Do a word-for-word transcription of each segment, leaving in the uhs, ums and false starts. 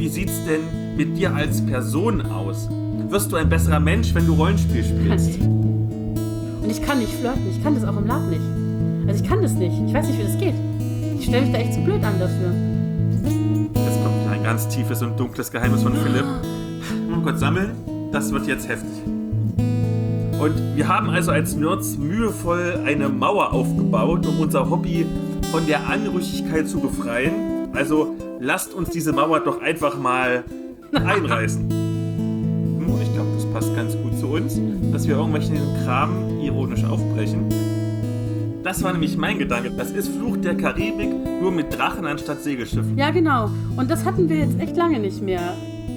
wie sieht's denn mit dir als Person aus? Wirst du ein besserer Mensch, wenn du Rollenspiel spielst? Und ich kann nicht flirten, ich kann das auch im Lab nicht. Also ich kann das nicht, ich weiß nicht, wie das geht. Ich stelle mich da echt zu blöd an dafür. Jetzt kommt wieder ein ganz tiefes und dunkles Geheimnis von Philipp. Mal kurz sammeln, das wird jetzt heftig. Und wir haben also als Nerds mühevoll eine Mauer aufgebaut, um unser Hobby von der Anrüchigkeit zu befreien. Also lasst uns diese Mauer doch einfach mal einreißen. Und ich glaube, das passt ganz gut zu uns, dass wir irgendwelchen Kram ironisch aufbrechen. Das war nämlich mein Gedanke. Das ist Fluch der Karibik, nur mit Drachen anstatt Segelschiffen. Ja, genau. Und das hatten wir jetzt echt lange nicht mehr.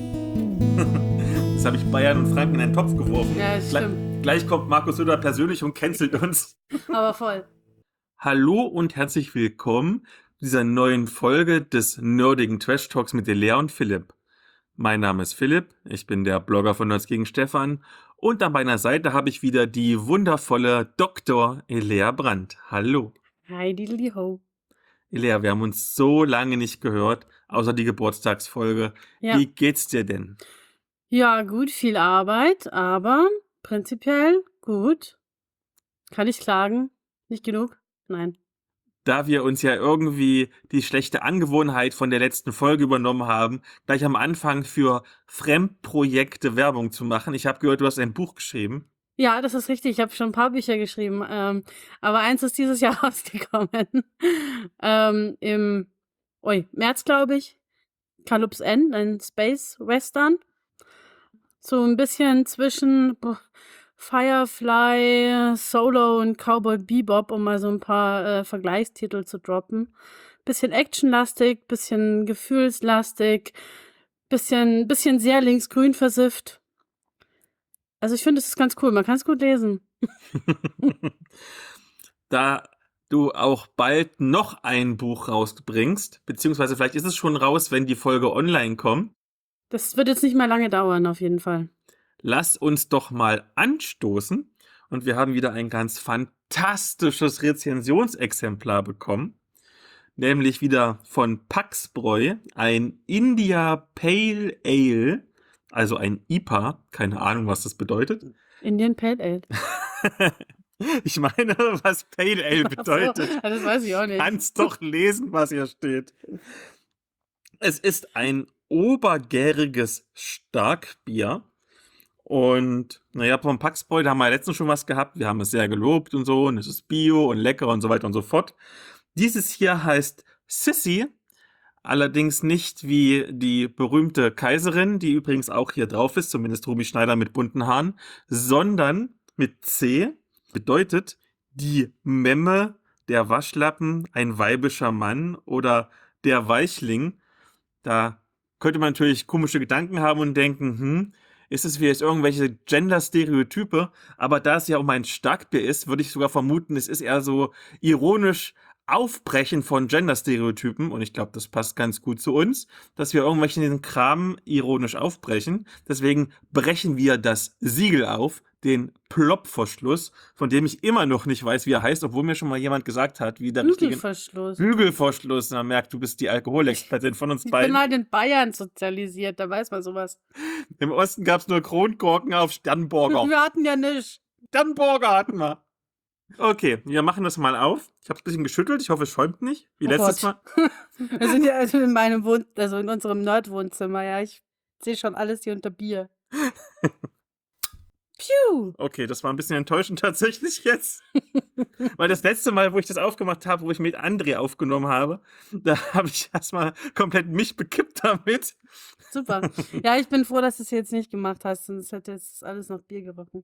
Das habe ich Bayern und Franken in einen Topf geworfen. Ja, das stimmt. Gle- gleich kommt Markus Söder persönlich und cancelt uns. Aber voll. Hallo und herzlich willkommen zu dieser neuen Folge des nerdigen Trash Talks mit Elea und Philipp. Mein Name ist Philipp, ich bin der Blogger von Nerds gegen Stefan und an meiner Seite habe ich wieder die wundervolle Doktor Elea Brandt. Hallo. Hi, diddly ho. Elea, wir haben uns so lange nicht gehört, außer die Geburtstagsfolge. Ja. Wie geht's dir denn? Ja, gut, viel Arbeit, aber prinzipiell gut. Kann ich klagen? Nicht genug? Nein. Da wir uns ja irgendwie die schlechte Angewohnheit von der letzten Folge übernommen haben, gleich am Anfang für Fremdprojekte Werbung zu machen. Ich habe gehört, du hast ein Buch geschrieben. Ja, das ist richtig. Ich habe schon ein paar Bücher geschrieben. Ähm, aber eins ist dieses Jahr rausgekommen. ähm, Im ui, März, glaube ich. Kalups End, ein Space Western. So ein bisschen zwischen boah, Firefly, Solo und Cowboy Bebop, um mal so ein paar äh, Vergleichstitel zu droppen. Bisschen actionlastig, bisschen gefühlslastig, bisschen, bisschen sehr linksgrün versifft. Also ich finde, es ist ganz cool, man kann es gut lesen. Da du auch bald noch ein Buch rausbringst, beziehungsweise vielleicht ist es schon raus, wenn die Folge online kommt. Das wird jetzt nicht mehr lange dauern, auf jeden Fall. Lass uns doch mal anstoßen. Und wir haben wieder ein ganz fantastisches Rezensionsexemplar bekommen. Nämlich wieder von Paxbräu, ein India Pale Ale, also ein I P A. Keine Ahnung, was das bedeutet. Indian Pale Ale. Ich meine, was Pale Ale bedeutet. Ach so, das weiß ich auch nicht. Kannst doch lesen, was hier steht. Es ist ein obergäriges Starkbier. Und naja, vom Paxbräu, da haben wir letztens schon was gehabt. Wir haben es sehr gelobt und so. Und es ist bio und lecker und so weiter und so fort. Dieses hier heißt Sissy. Allerdings nicht wie die berühmte Kaiserin, die übrigens auch hier drauf ist, zumindest Romy Schneider mit bunten Haaren, sondern mit C. Bedeutet die Memme, der Waschlappen, ein weibischer Mann oder der Weichling. Da könnte man natürlich komische Gedanken haben und denken, hm, ist es vielleicht irgendwelche Gender-Stereotype, aber da es ja um ein Starkbier ist, würde ich sogar vermuten, es ist eher so ironisch Aufbrechen von Gender-Stereotypen und ich glaube, das passt ganz gut zu uns, dass wir irgendwelchen Kram ironisch aufbrechen. Deswegen brechen wir das Siegel auf, den Plopverschluss, von dem ich immer noch nicht weiß, wie er heißt, obwohl mir schon mal jemand gesagt hat, wie der richtige Bügelverschluss. Bügelverschluss. Man merkt, du bist die Alkoholexpertin von uns Ich beiden. bin halt in Bayern sozialisiert, da weiß man sowas. Im Osten gab es nur Kronkorken auf Sternburger. Wir hatten ja nicht. Sternburger hatten wir. Okay, wir machen das mal auf. Ich habe es ein bisschen geschüttelt. Ich hoffe, es schäumt nicht. Wie Oh letztes Gott. Mal. Wir sind ja also in meinem Wohn also in unserem Nerd-Wohnzimmer, ja. Ich sehe schon alles hier unter Bier. Piu! Okay, das war ein bisschen enttäuschend tatsächlich jetzt. Weil das letzte Mal, wo ich das aufgemacht habe, wo ich mit André aufgenommen habe, da habe ich erstmal komplett mich bekippt damit. Super. Ja, ich bin froh, dass du es jetzt nicht gemacht hast, sonst hätte jetzt alles nach Bier gerochen.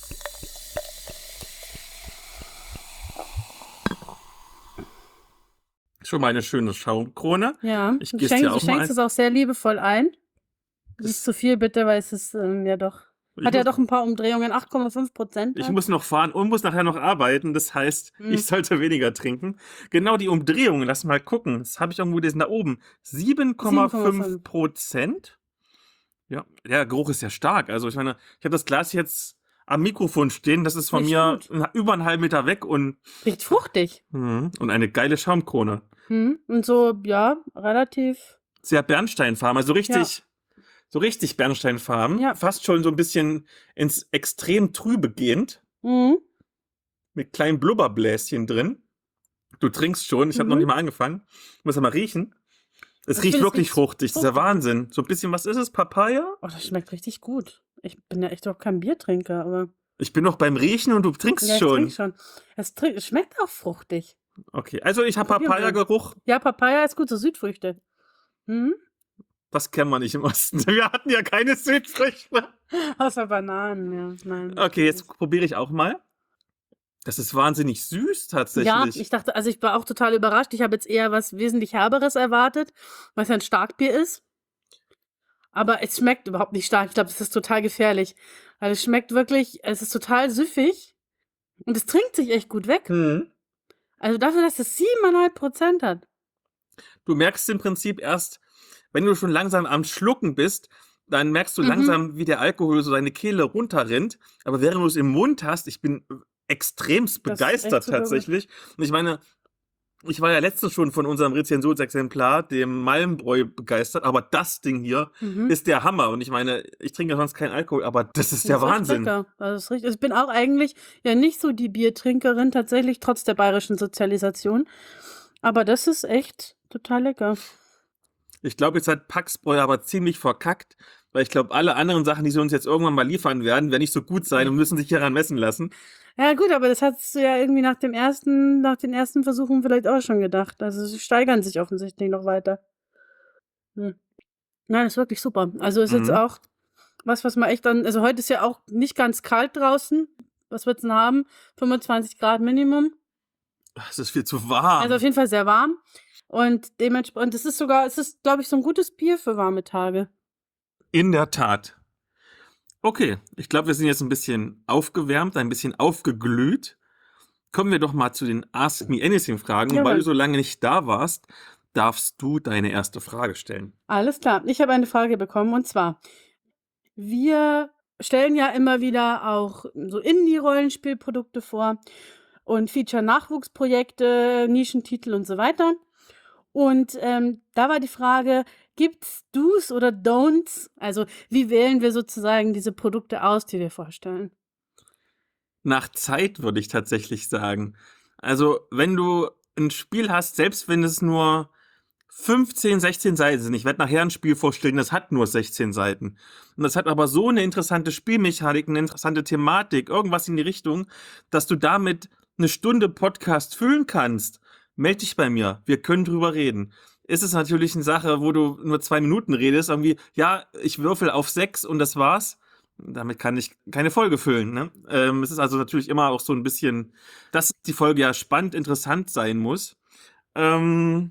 Schon mal eine schöne Schaumkrone. Ja, Ich du gieß schenkst, dir du auch mal schenkst ein. es auch sehr liebevoll ein. Das- Nicht zu viel bitte, weil es ist ähm, ja doch. Ich Hat ja muss- doch ein paar Umdrehungen, acht Komma fünf Prozent. Ich muss noch fahren und muss nachher noch arbeiten. Das heißt, Hm. ich sollte weniger trinken. Genau die Umdrehungen, lass mal gucken. Das habe ich irgendwo gelesen da oben. sieben Komma fünf Prozent. Ja, der Geruch ist ja stark. Also ich meine, ich habe das Glas jetzt am Mikrofon stehen. Das ist von Riecht mir gut. na- über einen halben Meter weg und, Riecht fruchtig. hm, und eine geile Schaumkrone. Hm. Und so, ja, relativ. sehr bernsteinfarben, also Ja. richtig, so richtig bernsteinfarben, Ja. fast schon so ein bisschen ins extrem Trübe gehend, Mhm. mit kleinen Blubberbläschen drin. Du trinkst schon, ich habe noch Mhm. nicht mal angefangen. Ich muss ja mal riechen. Es Ich riecht finde, es wirklich riecht fruchtig, das ist ja fruchtig. Wahnsinn. So ein bisschen, was ist es, Papaya? Oh, das schmeckt richtig gut. Ich bin ja echt auch kein Biertrinker, aber Ich bin noch beim Riechen und du trinkst ja, ich trinke schon. schon. Es, trink, es schmeckt auch fruchtig. Okay, also ich habe Probieren wir. Papaya-Geruch, Ja, Papaya ist gut, so Südfrüchte. Mhm. das kennen wir nicht im Osten. Wir hatten ja keine Südfrüchte. Außer Bananen, ja. Nein. Okay, jetzt probiere ich auch mal. Das ist wahnsinnig süß Ja, tatsächlich. ich dachte, also ich war auch total überrascht. Ich habe jetzt eher was wesentlich Herberes erwartet, was ja ein Starkbier ist. Aber es schmeckt überhaupt nicht stark. Ich glaube, es ist total gefährlich. Weil es schmeckt wirklich, es ist total süffig und es trinkt sich echt gut weg. Hm. Also dafür, dass es siebeneinhalb Prozent hat. Du merkst im Prinzip erst, wenn du schon langsam am Schlucken bist, dann merkst du Mhm. langsam, wie der Alkohol so deine Kehle runterrinnt. Aber während du es im Mund hast, ich bin extremst Das ist echt begeistert super gut. tatsächlich. Und ich meine, ich war ja letztens schon von unserem Rezensionsexemplar, dem Malmbräu, begeistert, aber das Ding hier Mhm. ist der Hammer. Und ich meine, ich trinke ja sonst keinen Alkohol, aber das ist Das der ist echt Wahnsinn. lecker. Also das ist richtig. Ich bin auch eigentlich ja nicht so die Biertrinkerin, tatsächlich, trotz der bayerischen Sozialisation. Aber das ist echt total lecker. Ich glaube, jetzt hat Paxbräu aber ziemlich verkackt, weil ich glaube, alle anderen Sachen, die sie uns jetzt irgendwann mal liefern werden, werden nicht so gut sein und müssen sich hieran messen lassen. Ja, gut, aber das hast du ja irgendwie nach dem ersten, nach den ersten Versuchen vielleicht auch schon gedacht. Also sie steigern sich offensichtlich noch weiter. Hm. Nein, das ist wirklich super. Also ist jetzt Mhm. auch was, was man echt dann, also heute ist ja auch nicht ganz kalt draußen. Was wird's denn haben? fünfundzwanzig Grad Minimum. Es ist viel zu Also warm. auf jeden Fall sehr warm. Und dementsprechend, es ist sogar, es ist, glaube ich, so ein gutes Bier für warme Tage. In der Tat. Okay, ich glaube, wir sind jetzt ein bisschen aufgewärmt, ein bisschen aufgeglüht. Kommen wir doch mal zu den Ask Me Anything-Fragen. Und weil Jawohl. du so lange nicht da warst, darfst du deine erste Frage stellen. Alles klar. Ich habe eine Frage bekommen und zwar, wir stellen ja immer wieder auch so Indie-Rollenspielprodukte vor und feature Nachwuchsprojekte, Nischentitel und so weiter. Und ähm, da war die Frage, gibt's Do's oder Don'ts? Also wie wählen wir sozusagen diese Produkte aus, die wir vorstellen? Nach Zeit würde ich tatsächlich sagen. Also, wenn du ein Spiel hast, selbst wenn es nur fünfzehn, sechzehn Seiten sind. Ich werde nachher ein Spiel vorstellen, das hat nur sechzehn Seiten. Und das hat aber so eine interessante Spielmechanik, eine interessante Thematik, irgendwas in die Richtung, dass du damit eine Stunde Podcast füllen kannst. Meld dich bei mir, wir können drüber reden. Ist es natürlich eine Sache, wo du nur zwei Minuten redest, irgendwie, ja, ich würfel auf sechs und das war's. Damit kann ich keine Folge füllen. Ne? Ähm, es ist also natürlich immer auch so ein bisschen, dass die Folge ja spannend, interessant sein muss. Ähm,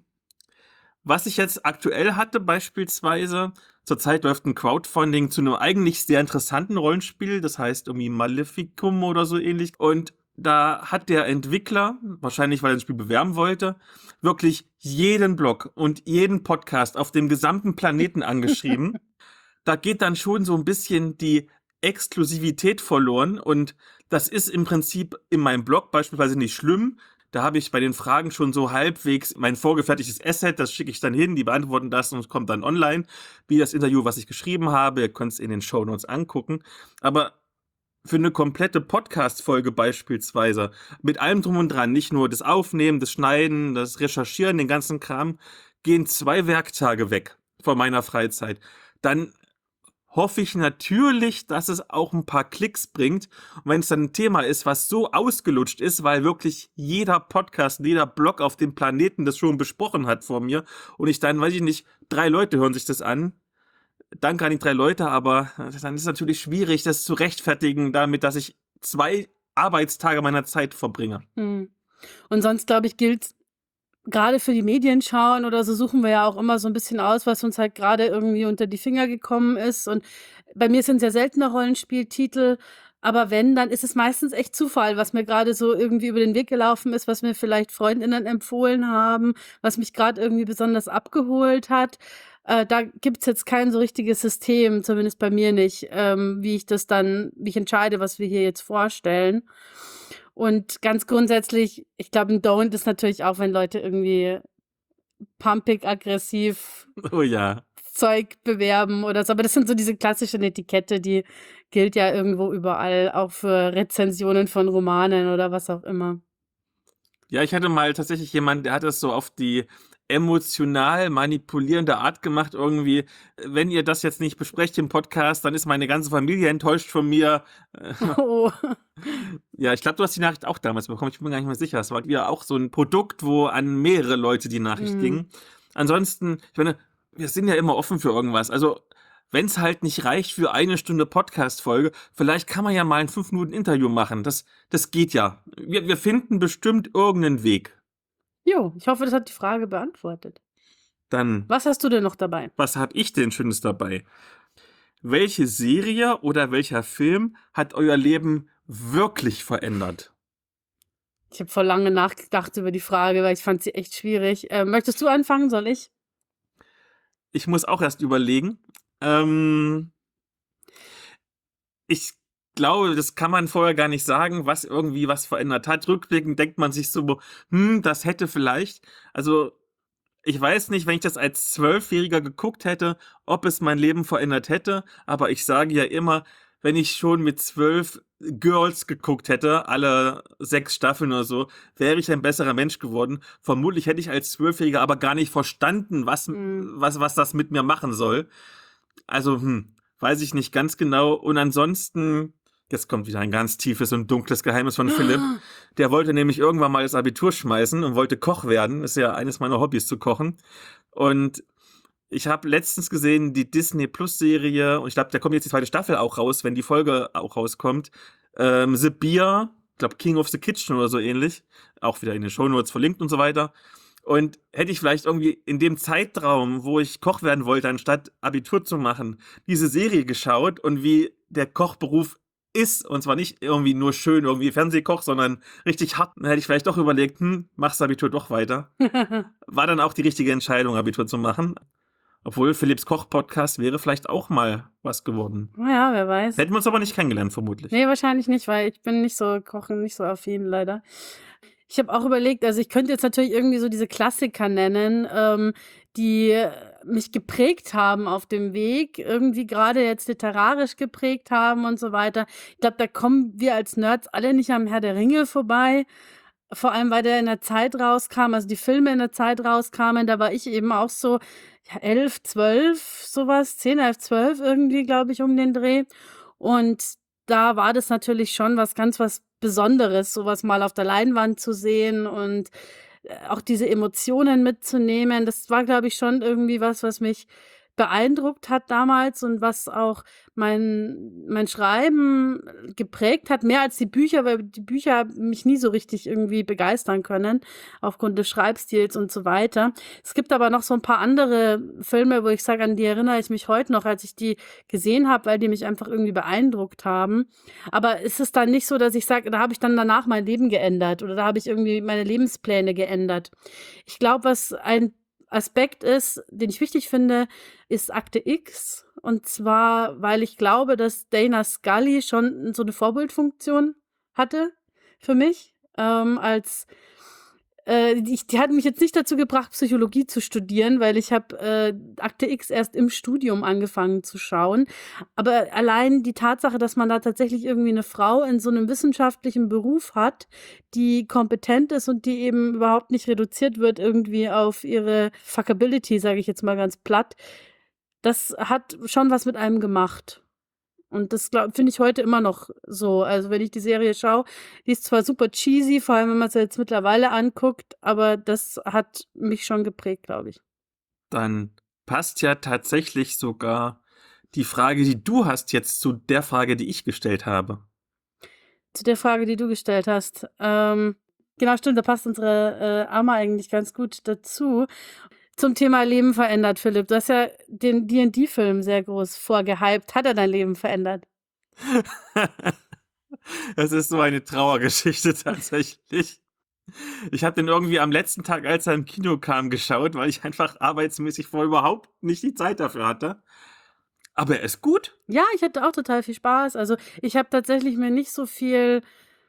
was ich jetzt aktuell hatte, beispielsweise, zurzeit läuft ein Crowdfunding zu einem eigentlich sehr interessanten Rollenspiel, das heißt irgendwie Maleficum oder so ähnlich. Und da hat der Entwickler, wahrscheinlich weil er ein Spiel bewerben wollte, wirklich jeden Blog und jeden Podcast auf dem gesamten Planeten angeschrieben. Da geht dann schon so ein bisschen die Exklusivität verloren und das ist im Prinzip in meinem Blog beispielsweise nicht schlimm. Da habe ich bei den Fragen schon so halbwegs mein vorgefertigtes Asset, das schicke ich dann hin, die beantworten das und es kommt dann online, wie das Interview, was ich geschrieben habe. Ihr könnt es in den Shownotes angucken. Aber für eine komplette Podcast-Folge beispielsweise, mit allem drum und dran, nicht nur das Aufnehmen, das Schneiden, das Recherchieren, den ganzen Kram, gehen zwei Werktage weg von meiner Freizeit. Dann hoffe ich natürlich, dass es auch ein paar Klicks bringt. Und wenn es dann ein Thema ist, was so ausgelutscht ist, weil wirklich jeder Podcast, jeder Blog auf dem Planeten das schon besprochen hat vor mir und ich dann, weiß ich nicht, drei Leute hören sich das an. Danke an die drei Leute, aber dann ist es natürlich schwierig, das zu rechtfertigen damit, dass ich zwei Arbeitstage meiner Zeit verbringe. Hm. Und sonst, glaube ich, gilt gerade für die Medienschauen oder so suchen wir ja auch immer so ein bisschen aus, was uns halt gerade irgendwie unter die Finger gekommen ist. Und bei mir sind es ja seltener Rollenspieltitel, aber wenn, dann ist es meistens echt Zufall, was mir gerade so irgendwie über den Weg gelaufen ist, was mir vielleicht Freundinnen empfohlen haben, was mich gerade irgendwie besonders abgeholt hat. Äh, da gibt's jetzt kein so richtiges System, zumindest bei mir nicht, ähm, wie ich das dann, wie ich entscheide, was wir hier jetzt vorstellen. Und ganz grundsätzlich, ich glaube, ein Don't ist natürlich auch, wenn Leute irgendwie pumpig, aggressiv Oh ja. Zeug bewerben oder so. Aber das sind so diese klassischen Etikette, die gilt ja irgendwo überall, auch für Rezensionen von Romanen oder was auch immer. Ja, ich hatte mal tatsächlich jemanden, der hat das so auf die emotional manipulierende Art gemacht, irgendwie, wenn ihr das jetzt nicht besprecht im Podcast, dann ist meine ganze Familie enttäuscht von mir. Oh. Ja, ich glaube, du hast die Nachricht auch damals bekommen, ich bin mir gar nicht mehr sicher. Es war wieder auch so ein Produkt, wo an mehrere Leute die Nachricht Mhm. ging. Ansonsten, ich meine, wir sind ja immer offen für irgendwas. Also, wenn es halt nicht reicht für eine Stunde Podcast-Folge, vielleicht kann man ja mal ein fünf Minuten Interview machen. Das, das geht ja. Wir, wir finden bestimmt irgendeinen Weg. Jo, ich hoffe, das hat die Frage beantwortet. Dann, Was hast du denn noch dabei? was habe ich denn Schönes dabei? Welche Serie oder welcher Film hat euer Leben wirklich verändert? Ich habe vor lange nachgedacht über die Frage, weil ich fand sie echt schwierig. Äh, möchtest du anfangen? Soll ich? Ich muss auch erst überlegen. Ähm, ich glaube, das kann man vorher gar nicht sagen, was irgendwie was verändert hat. Rückblickend denkt man sich so, hm, das hätte vielleicht. Also, ich weiß nicht, wenn ich das als Zwölfjähriger geguckt hätte, ob es mein Leben verändert hätte. Aber ich sage ja immer, wenn ich schon mit zwölf Girls geguckt hätte, alle sechs Staffeln oder so, wäre ich ein besserer Mensch geworden. Vermutlich hätte ich als Zwölfjähriger aber gar nicht verstanden, was, Hm. was, was das mit mir machen soll. Also, hm, weiß ich nicht ganz genau. Und ansonsten, jetzt kommt wieder ein ganz tiefes und dunkles Geheimnis von Philipp. Der wollte nämlich irgendwann mal das Abitur schmeißen und wollte Koch werden. Ist ja eines meiner Hobbys zu kochen. Und ich habe letztens gesehen die Disney Plus Serie und ich glaube, da kommt jetzt die zweite Staffel auch raus, wenn die Folge auch rauskommt. Ähm, The Beer, ich glaube King of the Kitchen oder so ähnlich. Auch wieder in den Shownotes verlinkt und so weiter. Und hätte ich vielleicht irgendwie in dem Zeitraum, wo ich Koch werden wollte, anstatt Abitur zu machen, diese Serie geschaut und wie der Kochberuf ist, und zwar nicht irgendwie nur schön irgendwie Fernsehkoch, sondern richtig hart, dann hätte ich vielleicht doch überlegt, hm, machst Abitur doch weiter. War dann auch die richtige Entscheidung, Abitur zu machen. Obwohl Philipps Koch-Podcast wäre vielleicht auch mal was geworden. Naja, wer weiß. Hätten wir uns aber nicht kennengelernt, vermutlich. Nee, wahrscheinlich nicht, weil ich bin nicht so kochen, nicht so affin leider. Ich habe auch überlegt, also ich könnte jetzt natürlich irgendwie so diese Klassiker nennen, ähm, die mich geprägt haben auf dem Weg, irgendwie gerade jetzt literarisch geprägt haben und so weiter. Ich glaube, da kommen wir als Nerds alle nicht am Herr der Ringe vorbei. Vor allem, weil der in der Zeit rauskam, also die Filme in der Zeit rauskamen, da war ich eben auch so ja, elf, zwölf, sowas, zehn, elf, zwölf irgendwie, glaube ich, um den Dreh. Und da war das natürlich schon was ganz was Besonderes, sowas mal auf der Leinwand zu sehen und äh, auch diese Emotionen mitzunehmen. Das war, glaube ich, schon irgendwie was, was mich beeindruckt hat damals und was auch mein, mein Schreiben geprägt hat, mehr als die Bücher, weil die Bücher mich nie so richtig irgendwie begeistern können, aufgrund des Schreibstils und so weiter. Es gibt aber noch so ein paar andere Filme, wo ich sage, an die erinnere ich mich heute noch, als ich die gesehen habe, weil die mich einfach irgendwie beeindruckt haben. Aber ist es dann nicht so, dass ich sage, da habe ich dann danach mein Leben geändert oder da habe ich irgendwie meine Lebenspläne geändert. Ich glaube, was ein Aspekt ist, den ich wichtig finde, ist Akte X. Und zwar, weil ich glaube, dass Dana Scully schon so eine Vorbildfunktion hatte für mich, ähm, als äh, die, die hat mich jetzt nicht dazu gebracht, Psychologie zu studieren, weil ich habe äh, Akte X erst im Studium angefangen zu schauen. Aber allein die Tatsache, dass man da tatsächlich irgendwie eine Frau in so einem wissenschaftlichen Beruf hat, die kompetent ist und die eben überhaupt nicht reduziert wird irgendwie auf ihre Fuckability, sage ich jetzt mal ganz platt, das hat schon was mit einem gemacht. Und das finde ich heute immer noch so. Also wenn ich die Serie schaue, die ist zwar super cheesy, vor allem wenn man sie jetzt mittlerweile anguckt, aber das hat mich schon geprägt, glaube ich. Dann passt ja tatsächlich sogar die Frage, die du hast, jetzt zu der Frage, die ich gestellt habe. Zu der Frage, die du gestellt hast. Ähm, genau, stimmt, da passt unsere äh, Amma eigentlich ganz gut dazu. Zum Thema Leben verändert, Philipp. Du hast ja den D und D-Film sehr groß vorgehypt. Hat er dein Leben verändert? Das ist so eine Trauergeschichte tatsächlich. Ich habe den irgendwie am letzten Tag, als er im Kino kam, geschaut, weil ich einfach arbeitsmäßig vorher überhaupt nicht die Zeit dafür hatte. Aber er ist gut. Ja, ich hatte auch total viel Spaß. Also ich habe tatsächlich mir nicht so viel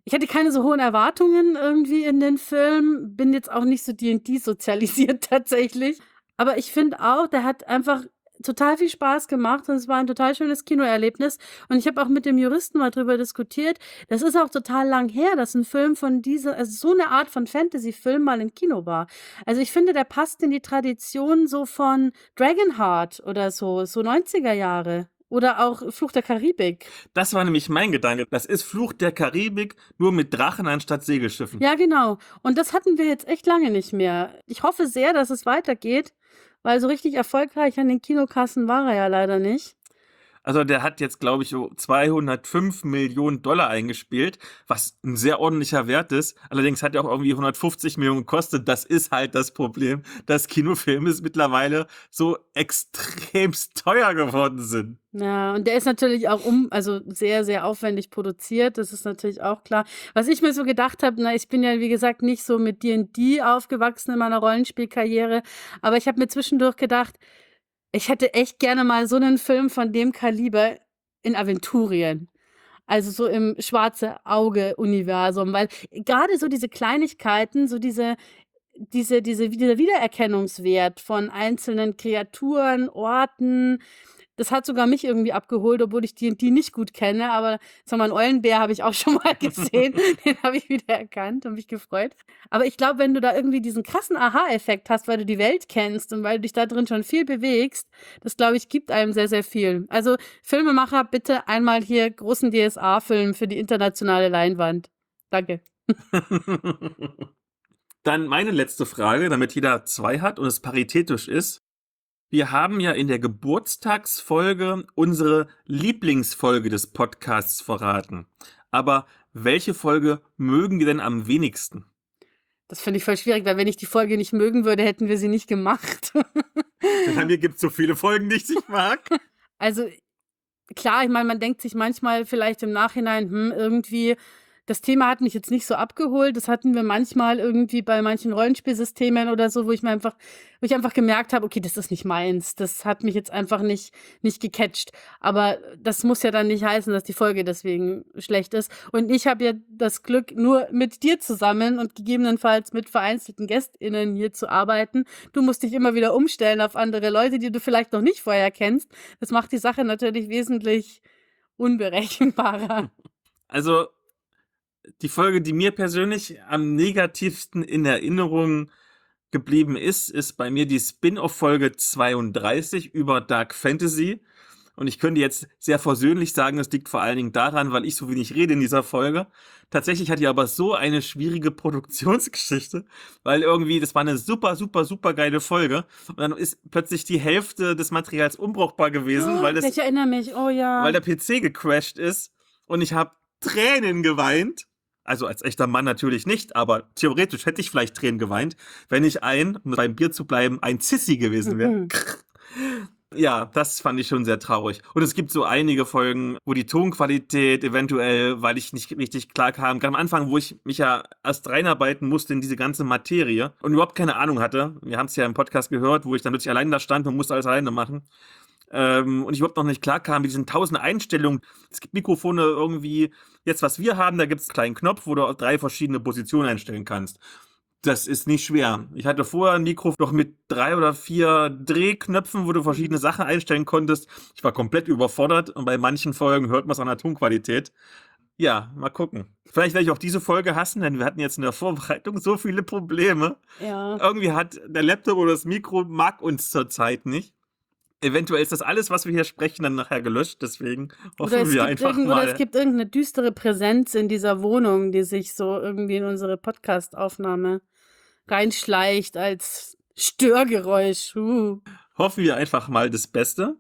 ich hatte keine so hohen Erwartungen irgendwie in den Film, bin jetzt auch nicht so D und D sozialisiert tatsächlich. Aber ich finde auch, der hat einfach total viel Spaß gemacht und es war ein total schönes Kinoerlebnis. Und ich habe auch mit dem Juristen mal drüber diskutiert. Das ist auch total lang her, dass ein Film von dieser, also so eine Art von Fantasy-Film mal im Kino war. Also ich finde, der passt in die Tradition so von Dragonheart oder so, so neunziger Jahre. Oder auch Fluch der Karibik. Das war nämlich mein Gedanke. Das ist Fluch der Karibik, nur mit Drachen anstatt Segelschiffen. Ja, genau. Und das hatten wir jetzt echt lange nicht mehr. Ich hoffe sehr, dass es weitergeht, weil so richtig erfolgreich an den Kinokassen war er ja leider nicht. Also der hat jetzt, glaube ich, so zweihundertfünf Millionen Dollar eingespielt, was ein sehr ordentlicher Wert ist. Allerdings hat er auch irgendwie hundertfünfzig Millionen gekostet. Das ist halt das Problem, dass Kinofilme mittlerweile so extremst teuer geworden sind. Ja, und der ist natürlich auch um, also sehr, sehr aufwendig produziert. Das ist natürlich auch klar. Was ich mir so gedacht habe, na, ich bin ja, wie gesagt, nicht so mit D und D aufgewachsen in meiner Rollenspielkarriere, aber ich habe mir zwischendurch gedacht, ich hätte echt gerne mal so einen Film von dem Kaliber in Aventurien. Also so im Schwarze-Auge-Universum, weil gerade so diese Kleinigkeiten, so diese, diese, diese, dieser Wiedererkennungswert von einzelnen Kreaturen, Orten, das hat sogar mich irgendwie abgeholt, obwohl ich D und D nicht gut kenne, aber sag mal, einen Eulenbär habe ich auch schon mal gesehen, den habe ich wieder erkannt und mich gefreut. Aber ich glaube, wenn du da irgendwie diesen krassen Aha-Effekt hast, weil du die Welt kennst und weil du dich da drin schon viel bewegst, das, glaube ich, gibt einem sehr, sehr viel. Also Filmemacher, bitte einmal hier großen D S A-Film für die internationale Leinwand. Danke. Dann meine letzte Frage, damit jeder zwei hat und es paritätisch ist. Wir haben ja in der Geburtstagsfolge unsere Lieblingsfolge des Podcasts verraten. Aber welche Folge mögen wir denn am wenigsten? Das finde ich voll schwierig, weil wenn ich die Folge nicht mögen würde, hätten wir sie nicht gemacht. Bei mir gibt es so viele Folgen, die ich nicht mag. Also klar, ich meine, man denkt sich manchmal vielleicht im Nachhinein, hm, irgendwie, das Thema hat mich jetzt nicht so abgeholt. Das hatten wir manchmal irgendwie bei manchen Rollenspielsystemen oder so, wo ich mir einfach, wo ich einfach gemerkt habe, okay, das ist nicht meins. Das hat mich jetzt einfach nicht, nicht gecatcht. Aber das muss ja dann nicht heißen, dass die Folge deswegen schlecht ist. Und ich habe ja das Glück, nur mit dir zusammen und gegebenenfalls mit vereinzelten GästInnen hier zu arbeiten. Du musst dich immer wieder umstellen auf andere Leute, die du vielleicht noch nicht vorher kennst. Das macht die Sache natürlich wesentlich unberechenbarer. Also die Folge, die mir persönlich am negativsten in Erinnerung geblieben ist, ist bei mir die Spin-off-Folge zweiunddreißig über Dark Fantasy. Und ich könnte jetzt sehr versöhnlich sagen, das liegt vor allen Dingen daran, weil ich so wenig rede in dieser Folge. Tatsächlich hat die aber so eine schwierige Produktionsgeschichte, weil irgendwie, das war eine super, super, super geile Folge. Und dann ist plötzlich die Hälfte des Materials unbrauchbar gewesen, Oh, weil, das, ich erinnere mich, oh ja. weil der P C gecrashed ist. Und ich habe Tränen geweint. Also als echter Mann natürlich nicht, aber theoretisch hätte ich vielleicht Tränen geweint, wenn ich ein, um beim Bier zu bleiben, ein Sissi gewesen wäre. Mhm. Ja, das fand ich schon sehr traurig. Und es gibt so einige Folgen, wo die Tonqualität eventuell, weil ich nicht richtig klar kam, ganz am Anfang, wo ich mich ja erst reinarbeiten musste in diese ganze Materie und überhaupt keine Ahnung hatte. Wir haben es ja im Podcast gehört, wo ich dann plötzlich allein da stand und musste alles alleine machen. Ähm, und ich überhaupt noch nicht klar kam mit diesen tausend Einstellungen. Es gibt Mikrofone irgendwie, jetzt was wir haben, da gibt es einen kleinen Knopf, wo du drei verschiedene Positionen einstellen kannst. Das ist nicht schwer. Ich hatte vorher ein Mikro noch mit drei oder vier Drehknöpfen, wo du verschiedene Sachen einstellen konntest. Ich war komplett überfordert und bei manchen Folgen hört man es an der Tonqualität. Ja, mal gucken. Vielleicht werde ich auch diese Folge hassen, denn wir hatten jetzt in der Vorbereitung so viele Probleme. Ja. Irgendwie hat der Laptop oder das Mikro mag uns zurzeit nicht. Eventuell ist das alles, was wir hier sprechen, dann nachher gelöscht. Deswegen hoffen Oder es, wir gibt einfach irgend, mal. oder es gibt irgendeine düstere Präsenz in dieser Wohnung, die sich so irgendwie in unsere Podcast-Aufnahme reinschleicht als Störgeräusch. Uh. Hoffen wir einfach mal das Beste.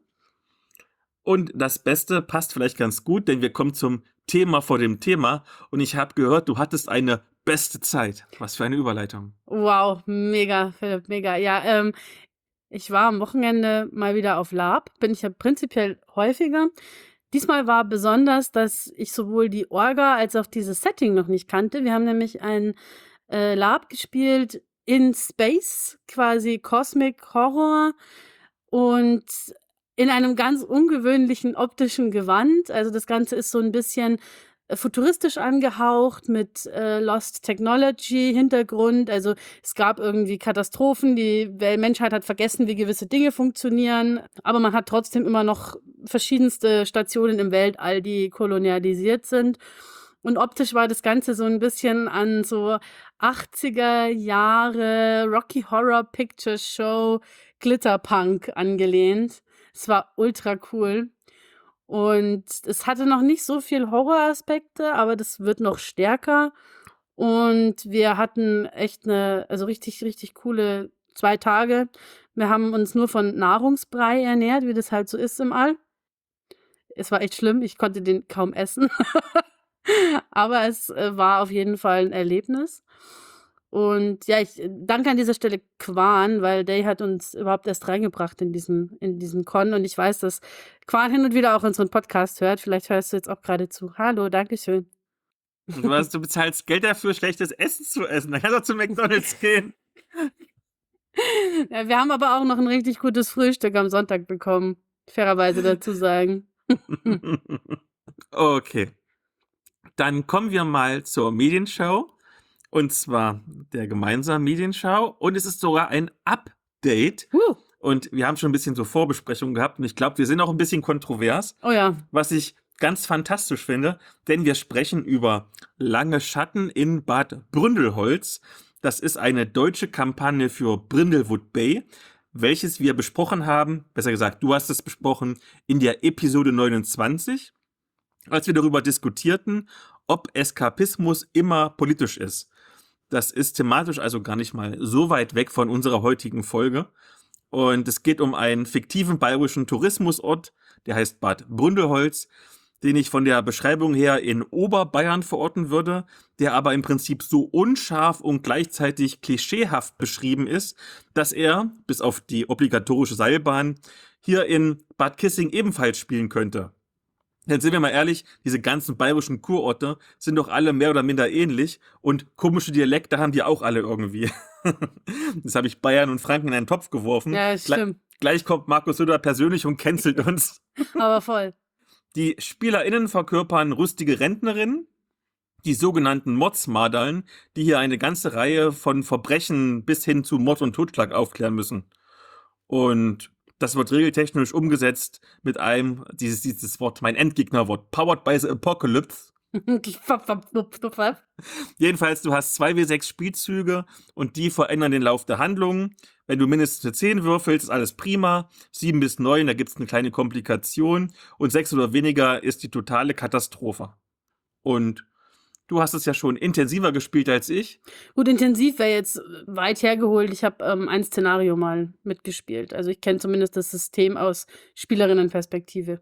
Und das Beste passt vielleicht ganz gut, denn wir kommen zum Thema vor dem Thema. Und ich habe gehört, du hattest eine beste Zeit. Was für eine Überleitung. Wow, mega, Philipp, mega. Ja, ähm, ich war am Wochenende mal wieder auf Lab. Bin ich ja prinzipiell häufiger. Diesmal war besonders, dass ich sowohl die Orga als auch dieses Setting noch nicht kannte. Wir haben nämlich ein äh, Lab gespielt in Space, quasi Cosmic Horror und in einem ganz ungewöhnlichen optischen Gewand. Also das Ganze ist so ein bisschen äh, futuristisch angehaucht mit äh, Lost Technology Hintergrund. Also es gab irgendwie Katastrophen, die Wel- Menschheit hat vergessen, wie gewisse Dinge funktionieren, aber man hat trotzdem immer noch verschiedenste Stationen im Weltall, die kolonialisiert sind. Und optisch war das Ganze so ein bisschen an so achtziger Jahre Rocky Horror Picture Show Glitterpunk angelehnt. Es war ultra cool. Und es hatte noch nicht so viel Horroraspekte, aber das wird noch stärker. Und wir hatten echt eine, also richtig, richtig coole zwei Tage. Wir haben uns nur von Nahrungsbrei ernährt, wie das halt so ist im All. Es war echt schlimm, ich konnte den kaum essen. Aber es äh, war auf jeden Fall ein Erlebnis. Und ja, ich äh, danke an dieser Stelle Quan, weil der hat uns überhaupt erst reingebracht in diesen, in diesen Con. Und ich weiß, dass Quan hin und wieder auch unseren Podcast hört. Vielleicht hörst du jetzt auch gerade zu. Hallo, Dankeschön. Du, hast, du bezahlst Geld dafür, schlechtes Essen zu essen. Dann kannst du auch zu McDonalds gehen. Ja, wir haben aber auch noch ein richtig gutes Frühstück am Sonntag bekommen. Fairerweise dazu sagen. Okay. Dann kommen wir mal zur Medienschau. Und zwar der gemeinsamen Medienschau. Und es ist sogar ein Update. Uh. Und wir haben schon ein bisschen so Vorbesprechungen gehabt. Und ich glaube, wir sind auch ein bisschen kontrovers. Oh ja. Was ich ganz fantastisch finde. Denn wir sprechen über Lange Schatten in Bad Bründelholz. Das ist eine deutsche Kampagne für Brindlewood Bay, welches wir besprochen haben. Besser gesagt, du hast es besprochen in der Episode neunundzwanzig. Als wir darüber diskutierten, ob Eskapismus immer politisch ist. Das ist thematisch also gar nicht mal so weit weg von unserer heutigen Folge. Und es geht um einen fiktiven bayerischen Tourismusort, der heißt Bad Bründelholz, den ich von der Beschreibung her in Oberbayern verorten würde, der aber im Prinzip so unscharf und gleichzeitig klischeehaft beschrieben ist, dass er, bis auf die obligatorische Seilbahn, hier in Bad Kissing ebenfalls spielen könnte. Jetzt sind wir mal ehrlich, diese ganzen bayerischen Kurorte sind doch alle mehr oder minder ähnlich und komische Dialekte haben die auch alle irgendwie. Das habe ich Bayern und Franken in einen Topf geworfen. Ja, ist Gle- schlimm. Gleich kommt Markus Söder persönlich und cancelt uns. Aber voll. Die SpielerInnen verkörpern rüstige Rentnerinnen, die sogenannten Mordsmadern, die hier eine ganze Reihe von Verbrechen bis hin zu Mord und Totschlag aufklären müssen. Und das wird regeltechnisch umgesetzt mit einem, dieses, dieses Wort, mein Endgegnerwort, Powered by the Apocalypse. Jedenfalls, du hast zwei W sechs Spielzüge und die verändern den Lauf der Handlung. Wenn du mindestens eine zehn würfelst, ist alles prima. sieben bis neun, da gibt es eine kleine Komplikation. Und sechs oder weniger ist die totale Katastrophe. Und du hast es ja schon intensiver gespielt als ich. Gut, intensiv wäre jetzt weit hergeholt. Ich habe ähm, ein Szenario mal mitgespielt. Also ich kenne zumindest das System aus Spielerinnenperspektive.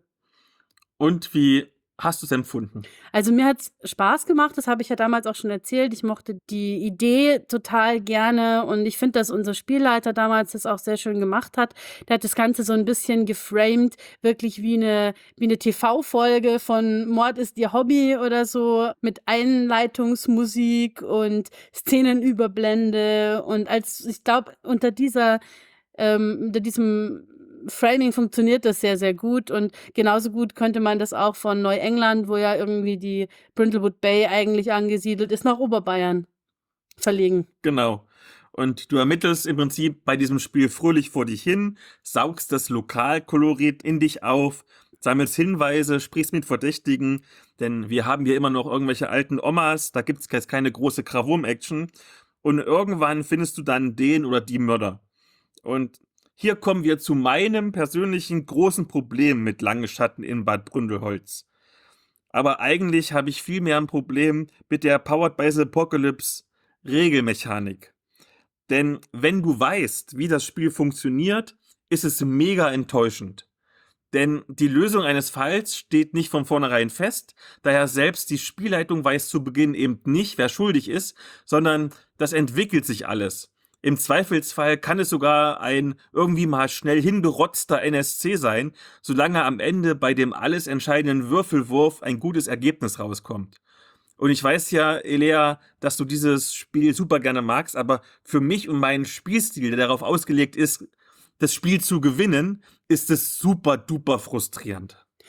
Und wie hast du es empfunden? Also mir hat es Spaß gemacht, das habe ich ja damals auch schon erzählt. Ich mochte die Idee total gerne und ich finde, dass unser Spielleiter damals das auch sehr schön gemacht hat. Der hat das Ganze so ein bisschen geframed, wirklich wie eine, wie eine T V-Folge von Mord ist ihr Hobby oder so, mit Einleitungsmusik und Szenenüberblende. Und als ich glaube, unter dieser, ähm, unter diesem Framing funktioniert das sehr, sehr gut und genauso gut könnte man das auch von Neuengland, wo ja irgendwie die Brindlewood Bay eigentlich angesiedelt ist, nach Oberbayern verlegen. Genau. Und du ermittelst im Prinzip bei diesem Spiel fröhlich vor dich hin, saugst das Lokalkolorit in dich auf, sammelst Hinweise, sprichst mit Verdächtigen, denn wir haben hier immer noch irgendwelche alten Omas, da gibt es jetzt keine große Krawum-Action und irgendwann findest du dann den oder die Mörder. Und hier kommen wir zu meinem persönlichen großen Problem mit Lange Schatten in Bad Bründelholz. Aber eigentlich habe ich viel mehr ein Problem mit der Powered by the Apocalypse Regelmechanik. Denn wenn du weißt, wie das Spiel funktioniert, ist es mega enttäuschend. Denn die Lösung eines Falls steht nicht von vornherein fest, daher selbst die Spielleitung weiß zu Beginn eben nicht, wer schuldig ist, sondern das entwickelt sich alles. Im Zweifelsfall kann es sogar ein irgendwie mal schnell hingerotzter N S C sein, solange am Ende bei dem alles entscheidenden Würfelwurf ein gutes Ergebnis rauskommt. Und ich weiß ja, Elea, dass du dieses Spiel super gerne magst, aber für mich und meinen Spielstil, der darauf ausgelegt ist, das Spiel zu gewinnen, ist es super duper frustrierend.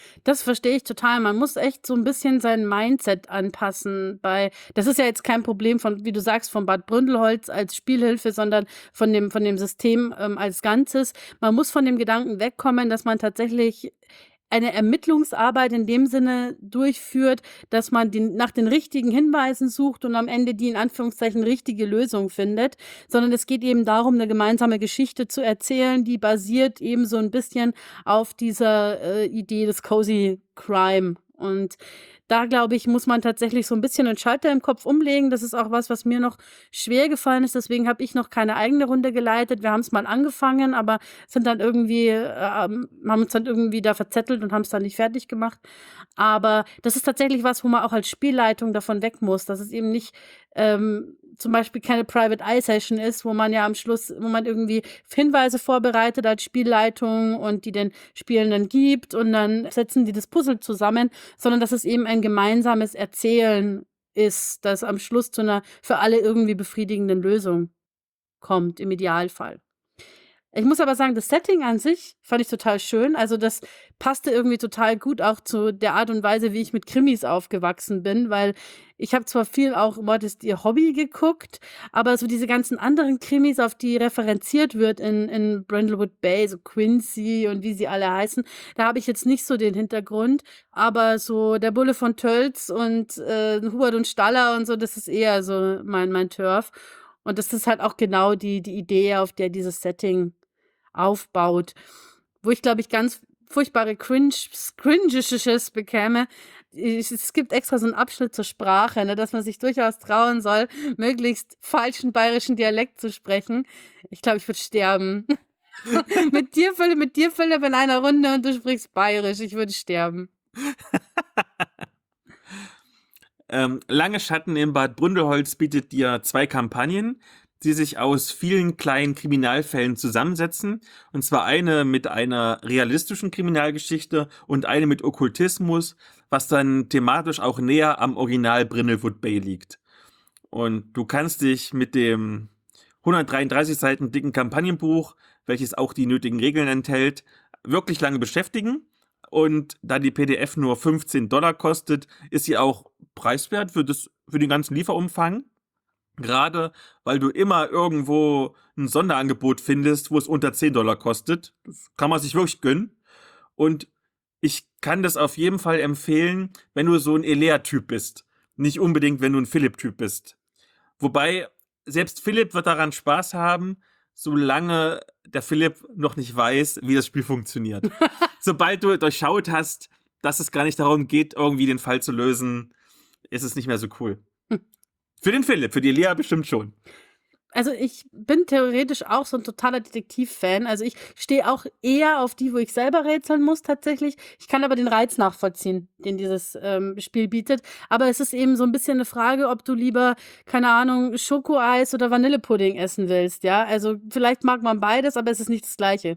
Das verstehe ich total. Man muss echt so ein bisschen sein Mindset anpassen bei das ist ja jetzt kein Problem von, wie du sagst, von Bad Bründelholz als Spielhilfe, sondern von dem von dem System, ähm, als Ganzes. Man muss von dem Gedanken wegkommen, dass man tatsächlich eine Ermittlungsarbeit in dem Sinne durchführt, dass man den nach den richtigen Hinweisen sucht und am Ende die in Anführungszeichen richtige Lösung findet, sondern es geht eben darum, eine gemeinsame Geschichte zu erzählen, die basiert eben so ein bisschen auf dieser, äh, Idee des Cozy Crime. Und da, glaube ich, muss man tatsächlich so ein bisschen 'n Schalter im Kopf umlegen. Das ist auch was, was mir noch schwer gefallen ist. Deswegen habe ich noch keine eigene Runde geleitet. Wir haben es mal angefangen, aber sind dann irgendwie, ähm haben uns dann irgendwie da verzettelt und haben es dann nicht fertig gemacht. Aber das ist tatsächlich was, wo man auch als Spielleitung davon weg muss, dass es eben nicht, ähm, zum Beispiel keine Private Eye Session ist, wo man ja am Schluss wo man irgendwie Hinweise vorbereitet als Spielleitung und die den Spielenden gibt und dann setzen die das Puzzle zusammen, sondern dass es eben ein gemeinsames Erzählen ist, das am Schluss zu einer für alle irgendwie befriedigenden Lösung kommt, im Idealfall. Ich muss aber sagen, das Setting an sich fand ich total schön. Also, das passte irgendwie total gut auch zu der Art und Weise, wie ich mit Krimis aufgewachsen bin, weil ich habe zwar viel auch Mord ist ihr Hobby geguckt, aber so diese ganzen anderen Krimis, auf die referenziert wird in in Brindlewood Bay, so Quincy und wie sie alle heißen, da habe ich jetzt nicht so den Hintergrund, aber so der Bulle von Tölz und, äh, Hubert und Staller und so, das ist eher so mein mein Turf. Und das ist halt auch genau die die Idee, auf der dieses Setting aufbaut. Wo ich, glaube ich, ganz furchtbare Cringe Cringisches bekäme. Es es gibt extra so einen Abschnitt zur Sprache, ne, dass man sich durchaus trauen soll, möglichst falschen bayerischen Dialekt zu sprechen. Ich glaube, ich würde sterben. Mit dir, Philipp mit dir, Philipp, in einer Runde und du sprichst bayerisch. Ich würde sterben. Ähm, Lange Schatten in Bad Bründelholz bietet dir zwei Kampagnen, die sich aus vielen kleinen Kriminalfällen zusammensetzen. Und zwar eine mit einer realistischen Kriminalgeschichte und eine mit Okkultismus, was dann thematisch auch näher am Original Brindlewood Bay liegt. Und du kannst dich mit dem hundertdreiunddreißig Seiten dicken Kampagnenbuch, welches auch die nötigen Regeln enthält, wirklich lange beschäftigen. Und da die P D F nur fünfzehn Dollar kostet, ist sie auch preiswert für, das, für den ganzen Lieferumfang. Gerade weil du immer irgendwo ein Sonderangebot findest, wo es unter zehn Dollar kostet. Das kann man sich wirklich gönnen. Und ich kann das auf jeden Fall empfehlen, wenn du so ein Elea-Typ bist. Nicht unbedingt, wenn du ein Philipp-Typ bist. Wobei, selbst Philipp wird daran Spaß haben, solange der Philipp noch nicht weiß, wie das Spiel funktioniert. Sobald du durchschaut hast, dass es gar nicht darum geht, irgendwie den Fall zu lösen, ist es nicht mehr so cool. Für den Philipp, für die Lea bestimmt schon. Also, ich bin theoretisch auch so ein totaler Detektiv-Fan. Also, ich stehe auch eher auf die, wo ich selber rätseln muss tatsächlich. Ich kann aber den Reiz nachvollziehen, den dieses, ähm, Spiel bietet. Aber es ist eben so ein bisschen eine Frage, ob du lieber, keine Ahnung, Schokoeis oder Vanillepudding essen willst, ja? Also, vielleicht mag man beides, aber es ist nicht das Gleiche.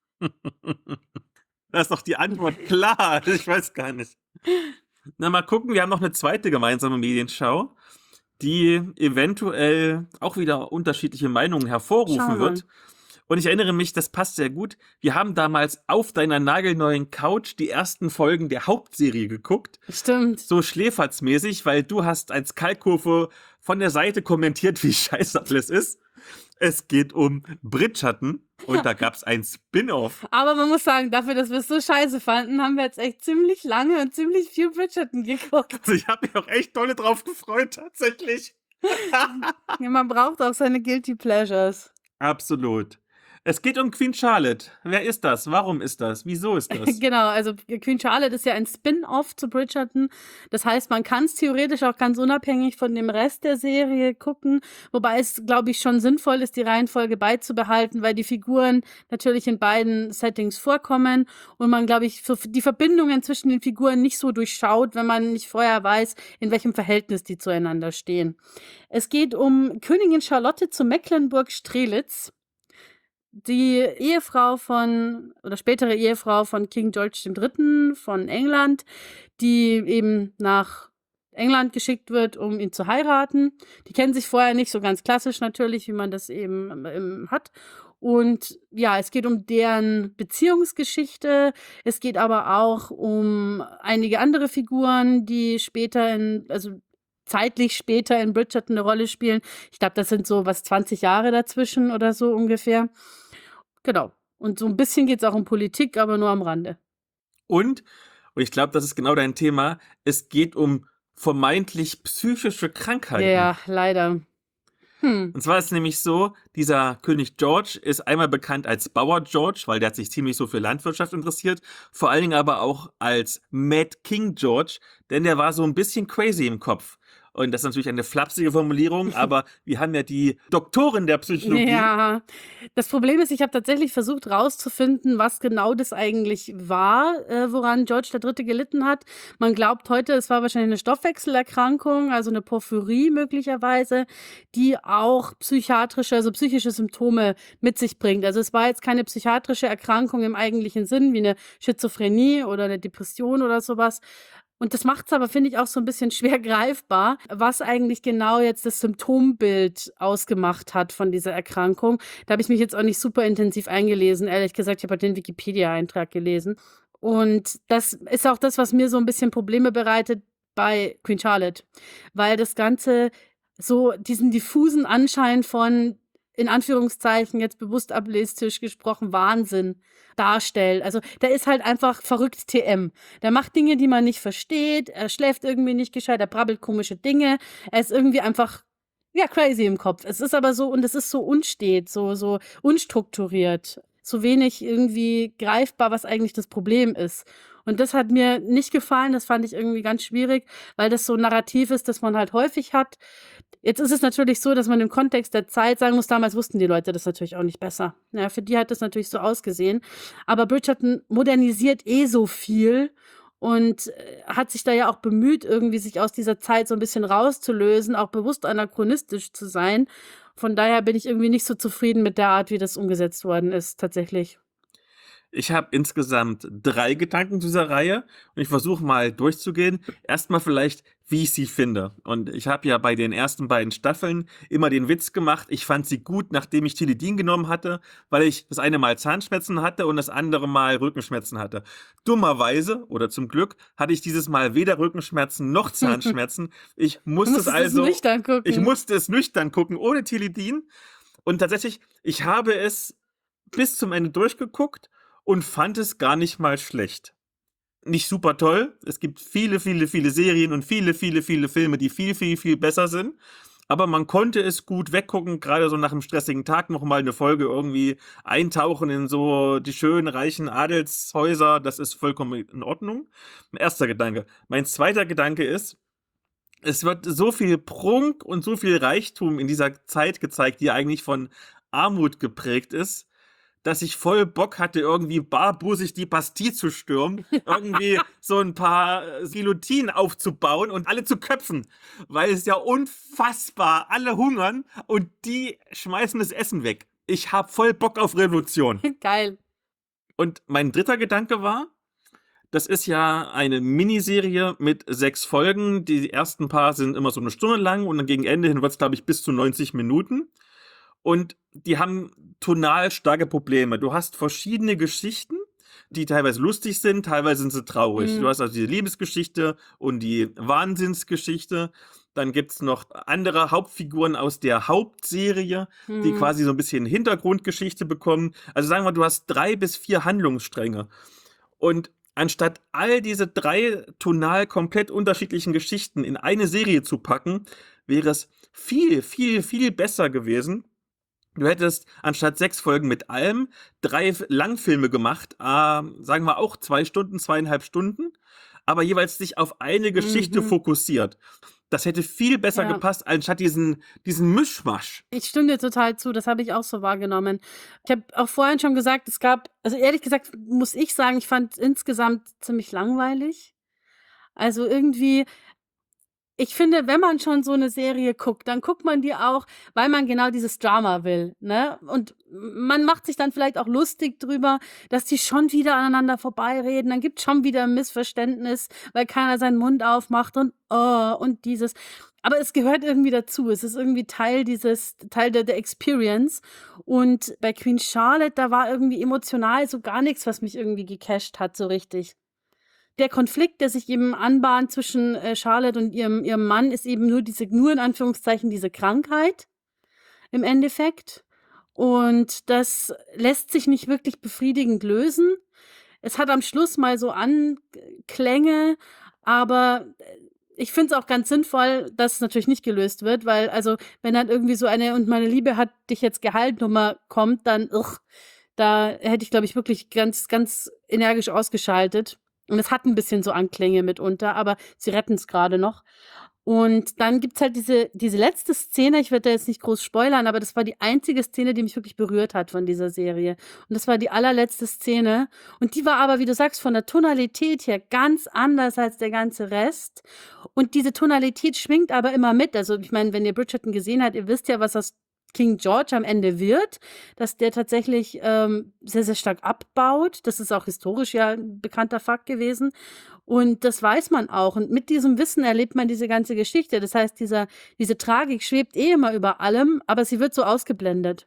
Da ist doch die Antwort klar. Ich weiß gar nicht. Na, mal gucken, wir haben noch eine zweite gemeinsame Medienschau, die eventuell auch wieder unterschiedliche Meinungen hervorrufen Schauen wir wird. Und ich erinnere mich, das passt sehr gut. Wir haben damals auf deiner nagelneuen Couch die ersten Folgen der Hauptserie geguckt. Stimmt. So schläferzmäßig, weil du hast als Kaltkurve von der Seite kommentiert, wie scheiße alles ist. Es geht um Bridgerton und da gab's ein Spin-off. Aber man muss sagen, dafür, dass wir es so scheiße fanden, haben wir jetzt echt ziemlich lange und ziemlich viel Bridgerton geguckt. Also ich habe mich auch echt dolle drauf gefreut, tatsächlich. Ja, man braucht auch seine Guilty Pleasures. Absolut. Es geht um Queen Charlotte. Wer ist das? Warum ist das? Wieso ist das? Genau, also Queen Charlotte ist ja ein Spin-off zu Bridgerton. Das heißt, man kann es theoretisch auch ganz unabhängig von dem Rest der Serie gucken, wobei es, glaube ich, schon sinnvoll ist, die Reihenfolge beizubehalten, weil die Figuren natürlich in beiden Settings vorkommen und man, glaube ich, für die Verbindungen zwischen den Figuren nicht so durchschaut, wenn man nicht vorher weiß, in welchem Verhältnis die zueinander stehen. Es geht um Königin Charlotte zu Mecklenburg-Strelitz, die Ehefrau von oder spätere Ehefrau von King George der Dritte. von England, die eben nach England geschickt wird, um ihn zu heiraten. Die kennen sich vorher nicht, so ganz klassisch natürlich, wie man das eben ähm, hat. Und ja, es geht um deren Beziehungsgeschichte. Es geht aber auch um einige andere Figuren, die später in, also zeitlich später in Bridgerton eine Rolle spielen. Ich glaube, das sind so was zwanzig Jahre dazwischen oder so ungefähr. Genau. Und so ein bisschen geht es auch um Politik, aber nur am Rande. Und, und ich glaube, das ist genau dein Thema, es geht um vermeintlich psychische Krankheiten. Ja, leider. Hm. Und zwar ist es nämlich so, dieser König George ist einmal bekannt als Bauer George, weil der hat sich ziemlich so für Landwirtschaft interessiert, vor allen Dingen aber auch als Mad King George, denn der war so ein bisschen crazy im Kopf. Und das ist natürlich eine flapsige Formulierung, aber wir haben ja die Doktorin der Psychologie. Ja, das Problem ist, ich habe tatsächlich versucht rauszufinden, was genau das eigentlich war, äh, woran George der Dritte gelitten hat. Man glaubt heute, es war wahrscheinlich eine Stoffwechselerkrankung, also eine Porphyrie möglicherweise, die auch psychiatrische, also psychische Symptome mit sich bringt. Also es war jetzt keine psychiatrische Erkrankung im eigentlichen Sinn, wie eine Schizophrenie oder eine Depression oder sowas. Und das macht es aber, finde ich, auch so ein bisschen schwer greifbar, was eigentlich genau jetzt das Symptombild ausgemacht hat von dieser Erkrankung. Da habe ich mich jetzt auch nicht super intensiv eingelesen. Ehrlich gesagt, ich habe halt den Wikipedia-Eintrag gelesen. Und das ist auch das, was mir so ein bisschen Probleme bereitet bei Queen Charlotte, weil das Ganze so diesen diffusen Anschein von, in Anführungszeichen, jetzt bewusst ableistisch gesprochen, Wahnsinn darstellt. Also der ist halt einfach verrückt T M. Der macht Dinge, die man nicht versteht, er schläft irgendwie nicht gescheit, er brabbelt komische Dinge, er ist irgendwie einfach, ja, crazy im Kopf. Es ist aber so, und es ist so unstet, so, so unstrukturiert, so wenig irgendwie greifbar, was eigentlich das Problem ist. Und das hat mir nicht gefallen, das fand ich irgendwie ganz schwierig, weil das so ein Narrativ ist, das man halt häufig hat. Jetzt ist es natürlich so, dass man im Kontext der Zeit sagen muss, damals wussten die Leute das natürlich auch nicht besser. Ja, für die hat das natürlich so ausgesehen. Aber Bridgerton modernisiert eh so viel und äh, hat sich da ja auch bemüht, irgendwie sich aus dieser Zeit so ein bisschen rauszulösen, auch bewusst anachronistisch zu sein. Von daher bin ich irgendwie nicht so zufrieden mit der Art, wie das umgesetzt worden ist, tatsächlich. Ich habe insgesamt drei Gedanken zu dieser Reihe und ich versuche mal durchzugehen. Erstmal vielleicht, wie ich sie finde. Und ich habe ja bei den ersten beiden Staffeln immer den Witz gemacht, ich fand sie gut, nachdem ich Tilidin genommen hatte, weil ich das eine Mal Zahnschmerzen hatte und das andere Mal Rückenschmerzen hatte. Dummerweise, oder zum Glück, hatte ich dieses Mal weder Rückenschmerzen noch Zahnschmerzen. Ich musste es Musstest es also, nüchtern gucken. ich musste es nüchtern gucken, ohne Tilidin. Und tatsächlich, ich habe es bis zum Ende durchgeguckt und fand es gar nicht mal schlecht. Nicht super toll. Es gibt viele, viele, viele Serien und viele, viele, viele Filme, die viel, viel, viel besser sind. Aber man konnte es gut weggucken, gerade so nach einem stressigen Tag nochmal eine Folge irgendwie eintauchen in so die schönen, reichen Adelshäuser. Das ist vollkommen in Ordnung. Mein erster Gedanke. Mein zweiter Gedanke ist, es wird so viel Prunk und so viel Reichtum in dieser Zeit gezeigt, die eigentlich von Armut geprägt ist, dass ich voll Bock hatte, irgendwie barbusig die Bastille zu stürmen, irgendwie so ein paar äh, Guillotinen aufzubauen und alle zu köpfen, weil es ja unfassbar, alle hungern und die schmeißen das Essen weg. Ich hab voll Bock auf Revolution. Geil. Und mein dritter Gedanke war, das ist ja eine Miniserie mit sechs Folgen. Die ersten paar sind immer so eine Stunde lang und dann gegen Ende hin wird es, glaube ich, bis zu neunzig Minuten. Und die haben tonal starke Probleme. Du hast verschiedene Geschichten, die teilweise lustig sind, teilweise sind sie traurig. Mhm. Du hast also die Liebesgeschichte und die Wahnsinnsgeschichte. Dann gibt's noch andere Hauptfiguren aus der Hauptserie, die Mhm. quasi so ein bisschen Hintergrundgeschichte bekommen. Also sagen wir, du hast drei bis vier Handlungsstränge. Und anstatt all diese drei tonal komplett unterschiedlichen Geschichten in eine Serie zu packen, wäre es viel, viel, viel besser gewesen. Du hättest anstatt sechs Folgen mit allem drei Langfilme gemacht, äh, sagen wir auch zwei Stunden, zweieinhalb Stunden, aber jeweils sich auf eine Geschichte Mhm. fokussiert. Das hätte viel besser Ja. gepasst, anstatt diesen, diesen Mischmasch. Ich stimme dir total zu, das habe ich auch so wahrgenommen. Ich habe auch vorhin schon gesagt, es gab, also ehrlich gesagt muss ich sagen, ich fand es insgesamt ziemlich langweilig. Also irgendwie, ich finde, wenn man schon so eine Serie guckt, dann guckt man die auch, weil man genau dieses Drama will, ne? Und man macht sich dann vielleicht auch lustig drüber, dass die schon wieder aneinander vorbeireden. Dann gibt's schon wieder ein Missverständnis, weil keiner seinen Mund aufmacht und oh, und dieses. Aber es gehört irgendwie dazu. Es ist irgendwie Teil dieses, Teil der, der Experience. Und bei Queen Charlotte, da war irgendwie emotional so gar nichts, was mich irgendwie gecasht hat, so richtig. Der Konflikt, der sich eben anbahnt zwischen äh, Charlotte und ihrem, ihrem Mann, ist eben nur diese, nur in Anführungszeichen diese Krankheit im Endeffekt. Und das lässt sich nicht wirklich befriedigend lösen. Es hat am Schluss mal so Anklänge, aber ich finde es auch ganz sinnvoll, dass es natürlich nicht gelöst wird, weil, also, wenn dann irgendwie so eine "Und meine Liebe hat dich jetzt geheilt" Nummer kommt, dann, ugh, da hätte ich, glaube ich, wirklich ganz, ganz energisch ausgeschaltet. Und es hat ein bisschen so Anklänge mitunter, aber sie retten es gerade noch. Und dann gibt's halt diese, diese letzte Szene, ich werde da jetzt nicht groß spoilern, aber das war die einzige Szene, die mich wirklich berührt hat von dieser Serie. Und das war die allerletzte Szene. Und die war aber, wie du sagst, von der Tonalität her ganz anders als der ganze Rest. Und diese Tonalität schwingt aber immer mit. Also, ich meine, wenn ihr Bridgerton gesehen habt, ihr wisst ja, was aus King George am Ende wird, dass der tatsächlich ähm, sehr, sehr stark abbaut. Das ist auch historisch ja ein bekannter Fakt gewesen. Und das weiß man auch. Und mit diesem Wissen erlebt man diese ganze Geschichte. Das heißt, dieser, diese Tragik schwebt eh immer über allem, aber sie wird so ausgeblendet.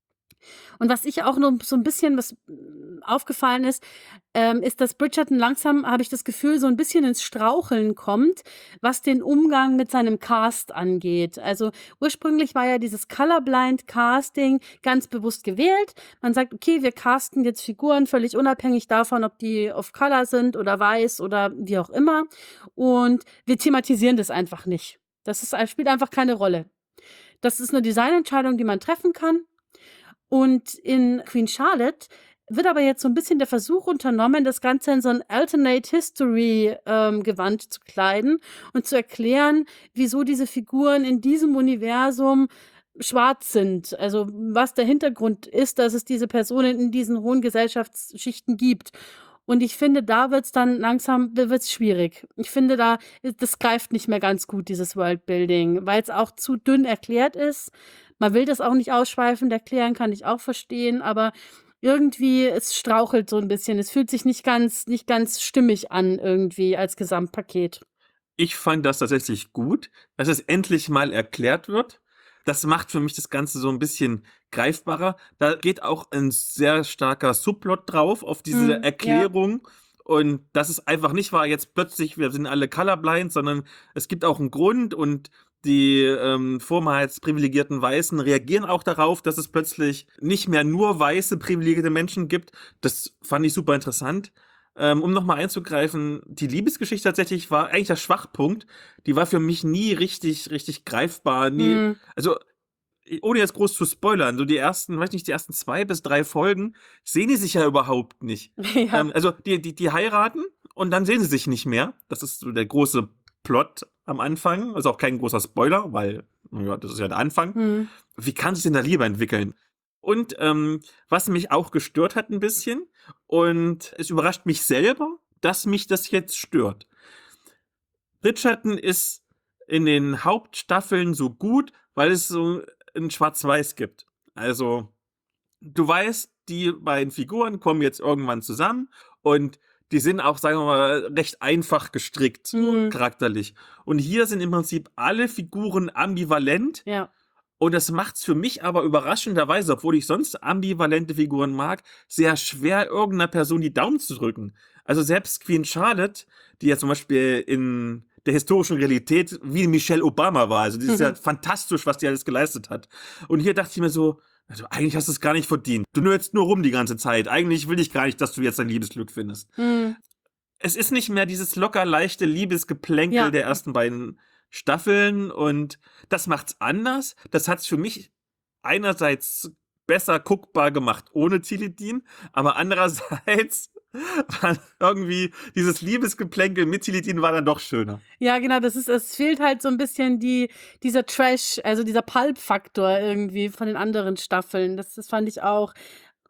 Und was ich auch noch so ein bisschen, was mm, aufgefallen ist, ähm, ist, dass Bridgerton langsam, habe ich das Gefühl, so ein bisschen ins Straucheln kommt, was den Umgang mit seinem Cast angeht. Also ursprünglich war ja dieses Colorblind-Casting ganz bewusst gewählt. Man sagt, okay, wir casten jetzt Figuren völlig unabhängig davon, ob die of Color sind oder weiß oder wie auch immer. Und wir thematisieren das einfach nicht. Das ist, spielt einfach keine Rolle. Das ist eine Designentscheidung, die man treffen kann. Und in Queen Charlotte wird aber jetzt so ein bisschen der Versuch unternommen, das Ganze in so ein Alternate History ähm, Gewand zu kleiden und zu erklären, wieso diese Figuren in diesem Universum schwarz sind. Also was der Hintergrund ist, dass es diese Personen in diesen hohen Gesellschaftsschichten gibt. Und ich finde, da wird's dann langsam, da wird's schwierig. Ich finde, da, das greift nicht mehr ganz gut, dieses Worldbuilding, weil es auch zu dünn erklärt ist. Man will das auch nicht ausschweifend erklären, kann ich auch verstehen, aber irgendwie, es strauchelt so ein bisschen. Es fühlt sich nicht ganz, nicht ganz stimmig an, irgendwie als Gesamtpaket. Ich fand das tatsächlich gut, dass es endlich mal erklärt wird. Das macht für mich das Ganze so ein bisschen greifbarer. Da geht auch ein sehr starker Subplot drauf auf diese Mhm, ja. Erklärung. Und das ist einfach nicht wahr, jetzt plötzlich, wir sind alle colorblind, sondern es gibt auch einen Grund und die ähm, vormals-privilegierten Weißen reagieren auch darauf, dass es plötzlich nicht mehr nur weiße, privilegierte Menschen gibt. Das fand ich super interessant. Ähm, um nochmal einzugreifen, die Liebesgeschichte tatsächlich war eigentlich der Schwachpunkt. Die war für mich nie richtig, richtig greifbar. Nie, Mhm. also, ohne jetzt groß zu spoilern, so die ersten, weiß nicht, die ersten zwei bis drei Folgen sehen die sich ja überhaupt nicht. Ja. Ähm, also, die, die, die heiraten und dann sehen sie sich nicht mehr. Das ist so der große Plot am Anfang. Also auch kein großer Spoiler, weil, naja, das ist ja der Anfang. Mhm. Wie kann sich denn da Liebe entwickeln? Und ähm, was mich auch gestört hat ein bisschen, und es überrascht mich selber, dass mich das jetzt stört. Bridgerton ist in den Hauptstaffeln so gut, weil es so ein Schwarz-Weiß gibt. Also, du weißt, die beiden Figuren kommen jetzt irgendwann zusammen und die sind auch, sagen wir mal, recht einfach gestrickt, Mhm. charakterlich. Und hier sind im Prinzip alle Figuren ambivalent. Ja. Und das macht's für mich aber überraschenderweise, obwohl ich sonst ambivalente Figuren mag, sehr schwer, irgendeiner Person die Daumen zu drücken. Also selbst Queen Charlotte, die ja zum Beispiel in der historischen Realität wie Michelle Obama war. Also die ist ja Mhm. fantastisch, was die alles geleistet hat. Und hier dachte ich mir so, also eigentlich hast du es gar nicht verdient. Du nörst nur rum die ganze Zeit. Eigentlich will ich gar nicht, dass du jetzt dein Liebesglück findest. Mhm. Es ist nicht mehr dieses locker leichte Liebesgeplänkel Ja. der ersten beiden Staffeln und das macht's anders. Das hat's für mich einerseits besser guckbar gemacht ohne Tilidin, aber andererseits war irgendwie dieses Liebesgeplänkel mit Tilidin war dann doch schöner. Ja, genau, das ist, es fehlt halt so ein bisschen die, dieser Trash, also dieser Pulp-Faktor irgendwie von den anderen Staffeln. Das, das fand ich auch.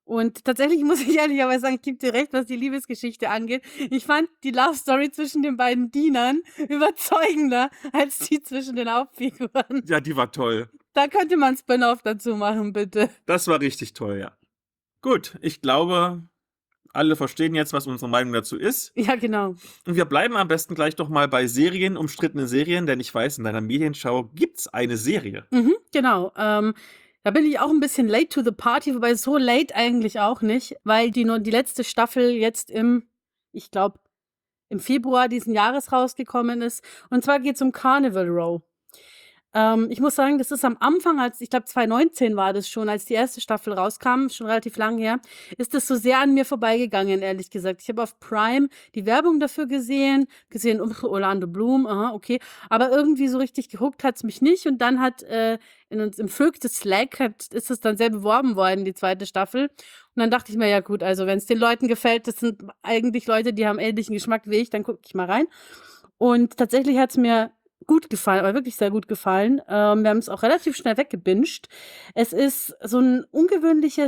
Und tatsächlich muss ich ehrlicherweise sagen, ich gebe dir recht, was die Liebesgeschichte angeht. Ich fand die Love Story zwischen den beiden Dienern überzeugender als die zwischen den Hauptfiguren. Ja, die war toll. Da könnte man Spin-off dazu machen, bitte. Das war richtig toll, ja. Gut, ich glaube, alle verstehen jetzt, was unsere Meinung dazu ist. Ja, genau. Und wir bleiben am besten gleich doch mal bei Serien, umstrittene Serien, denn ich weiß, in deiner Medienschau gibt's eine Serie. Mhm, genau. Ähm, da bin ich auch ein bisschen late to the party, wobei so late eigentlich auch nicht, weil die nur die letzte Staffel jetzt im, ich glaube, im Februar diesen Jahres rausgekommen ist. Und zwar geht's um Carnival Row. Ähm, ich muss sagen, das ist am Anfang, als ich glaube zwanzig neunzehn war das schon, als die erste Staffel rauskam, schon relativ lang her, ist das so sehr an mir vorbeigegangen, ehrlich gesagt. Ich habe auf Prime die Werbung dafür gesehen, gesehen, oh, Orlando Bloom, aha, okay, aber irgendwie so richtig gehuckt hat's mich nicht. Und dann hat äh, in uns im Vögte Slack hat, ist es dann sehr beworben worden, die zweite Staffel. Und dann dachte ich mir, ja gut, also wenn es den Leuten gefällt, das sind eigentlich Leute, die haben ähnlichen Geschmack wie ich, dann gucke ich mal rein. Und tatsächlich hat's mir gut gefallen, aber wirklich sehr gut gefallen. Ähm, wir haben es auch relativ schnell weggebinged. Es ist so ein ungewöhnlicher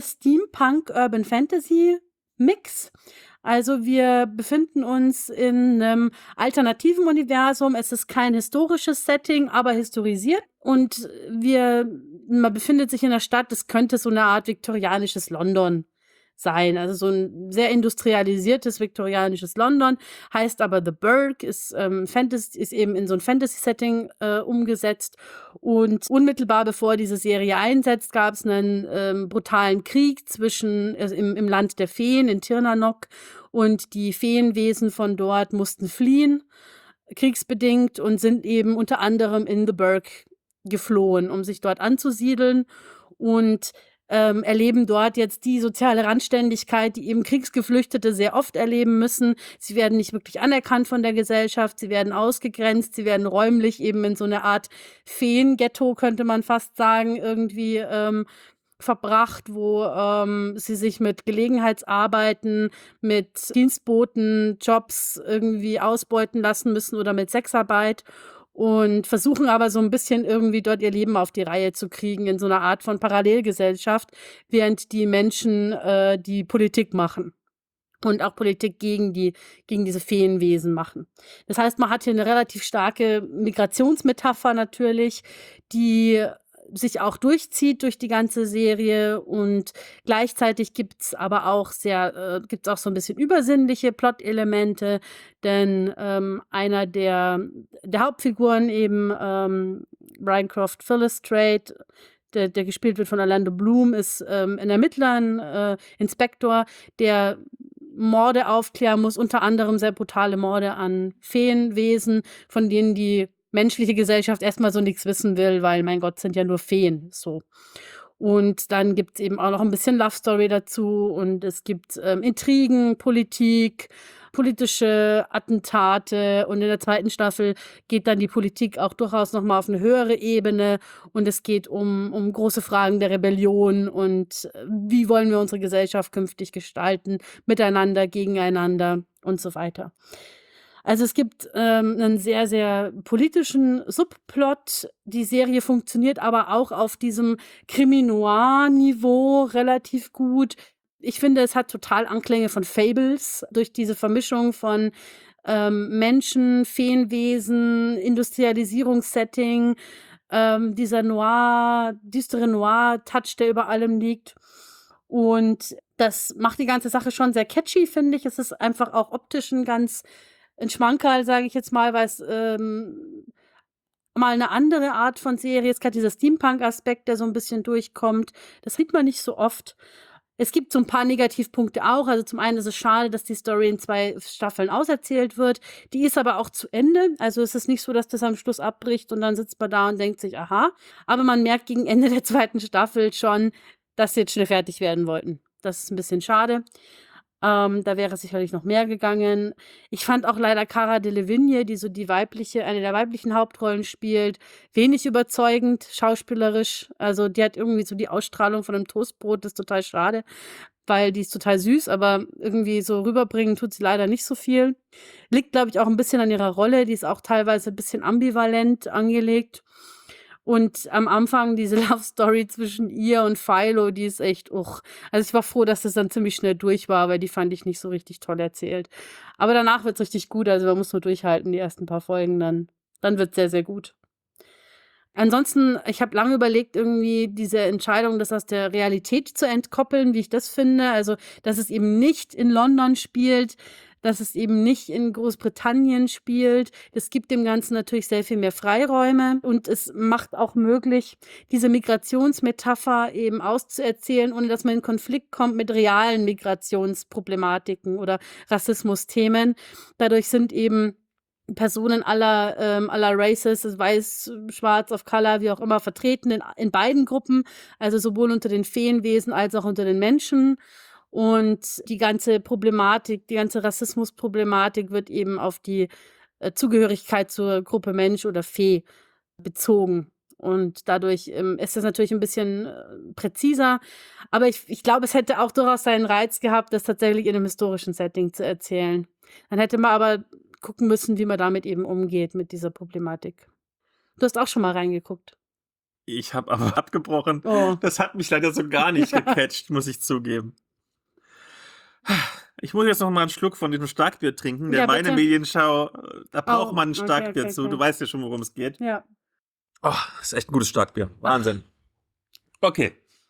Steampunk-Urban-Fantasy-Mix. Also wir befinden uns in einem alternativen Universum. Es ist kein historisches Setting, aber historisiert. Und wir, man befindet sich in einer Stadt, das könnte so eine Art viktorianisches London sein. Also so ein sehr industrialisiertes viktorianisches London, heißt aber The Burg, ist, ähm, Fantasy, ist eben in so ein Fantasy-Setting äh, umgesetzt. Und unmittelbar bevor diese Serie einsetzt, gab es einen ähm, brutalen Krieg zwischen äh, im, im Land der Feen in Tirnanok, und die Feenwesen von dort mussten fliehen, kriegsbedingt, und sind eben unter anderem in The Burg geflohen, um sich dort anzusiedeln, und ähm, erleben dort jetzt die soziale Randständigkeit, die eben Kriegsgeflüchtete sehr oft erleben müssen. Sie werden nicht wirklich anerkannt von der Gesellschaft, sie werden ausgegrenzt, sie werden räumlich eben in so eine Art Feenghetto, könnte man fast sagen, irgendwie ähm, verbracht, wo ähm, sie sich mit Gelegenheitsarbeiten, mit Dienstboten, Jobs irgendwie ausbeuten lassen müssen oder mit Sexarbeit. Und versuchen aber so ein bisschen irgendwie dort ihr Leben auf die Reihe zu kriegen in so einer Art von Parallelgesellschaft, während die Menschen äh, die Politik machen und auch Politik gegen die gegen diese Feenwesen machen. Das heißt, man hat hier eine relativ starke Migrationsmetapher natürlich, die sich auch durchzieht durch die ganze Serie, und gleichzeitig gibt's aber auch sehr äh, gibt's auch so ein bisschen übersinnliche Plot-Elemente, denn ähm, einer der der Hauptfiguren eben, ähm, Bryancroft Philostrate, der der gespielt wird von Orlando Bloom, ist ähm, ein Ermittler, ein äh, Inspektor, der Morde aufklären muss, unter anderem sehr brutale Morde an Feenwesen, von denen die menschliche Gesellschaft erstmal so nichts wissen will, weil, mein Gott, sind ja nur Feen, so. Und dann gibt's eben auch noch ein bisschen Love Story dazu, und es gibt ähm, Intrigen, Politik, politische Attentate, und in der zweiten Staffel geht dann die Politik auch durchaus noch mal auf eine höhere Ebene, und es geht um um große Fragen der Rebellion und äh, wie wollen wir unsere Gesellschaft künftig gestalten, miteinander, gegeneinander und so weiter. Also es gibt ähm, einen sehr, sehr politischen Subplot. Die Serie funktioniert aber auch auf diesem Krimi-Noir-Niveau relativ gut. Ich finde, es hat total Anklänge von Fables durch diese Vermischung von ähm, Menschen, Feenwesen, Industrialisierungssetting, ähm, dieser Noir, düstere Noir-Touch, der über allem liegt. Und das macht die ganze Sache schon sehr catchy, finde ich. Es ist einfach auch optisch ein ganz ein Schmankerl, sage ich jetzt mal, weil es ähm, mal eine andere Art von Serie ist. Gerade dieser Steampunk-Aspekt, der so ein bisschen durchkommt. Das sieht man nicht so oft. Es gibt so ein paar Negativpunkte auch. Also zum einen ist es schade, dass die Story in zwei Staffeln auserzählt wird. Die ist aber auch zu Ende. Also es ist nicht so, dass das am Schluss abbricht und dann sitzt man da und denkt sich, aha. Aber man merkt gegen Ende der zweiten Staffel schon, dass sie jetzt schnell fertig werden wollten. Das ist ein bisschen schade. Ähm, da wäre sicherlich noch mehr gegangen. Ich fand auch leider Cara Delevingne, die so die weibliche, eine der weiblichen Hauptrollen spielt, wenig überzeugend, schauspielerisch. Also die hat irgendwie so die Ausstrahlung von einem Toastbrot, das ist total schade, weil die ist total süß, aber irgendwie so rüberbringen tut sie leider nicht so viel. Liegt, glaube ich, auch ein bisschen an ihrer Rolle, die ist auch teilweise ein bisschen ambivalent angelegt. Und am Anfang diese Love Story zwischen ihr und Philo, die ist echt, uch. Also ich war froh, dass das dann ziemlich schnell durch war, weil die fand ich nicht so richtig toll erzählt. Aber danach wird's richtig gut, also man muss nur durchhalten, die ersten paar Folgen, dann, dann wird's sehr, sehr gut. Ansonsten, ich habe lange überlegt, irgendwie diese Entscheidung, das aus der Realität zu entkoppeln, wie ich das finde. Also, dass es eben nicht in London spielt, dass es eben nicht in Großbritannien spielt. Das gibt dem Ganzen natürlich sehr viel mehr Freiräume und es macht auch möglich, diese Migrationsmetapher eben auszuerzählen, ohne dass man in Konflikt kommt mit realen Migrationsproblematiken oder Rassismusthemen. Dadurch sind eben Personen aller, ähm, aller Races, also weiß, schwarz, of color, wie auch immer, vertreten in, in beiden Gruppen, also sowohl unter den Feenwesen als auch unter den Menschen. Und die ganze Problematik, die ganze Rassismusproblematik wird eben auf die äh, Zugehörigkeit zur Gruppe Mensch oder Fee bezogen. Und dadurch ähm, ist das natürlich ein bisschen äh, präziser. Aber ich, ich glaube, es hätte auch durchaus seinen Reiz gehabt, das tatsächlich in einem historischen Setting zu erzählen. Dann hätte man aber gucken müssen, wie man damit eben umgeht, mit dieser Problematik. Du hast auch schon mal reingeguckt. Ich habe aber abgebrochen. Oh. Das hat mich leider so gar nicht gecatcht, muss ich zugeben. Ich muss jetzt noch mal einen Schluck von diesem Starkbier trinken. Der Ja, meine bitte. Medienschau, da braucht Oh, man ein okay, Starkbier okay, zu. okay. Du weißt ja schon, worum es geht. Ja. Oh, ist echt ein gutes Starkbier. Wahnsinn. Okay.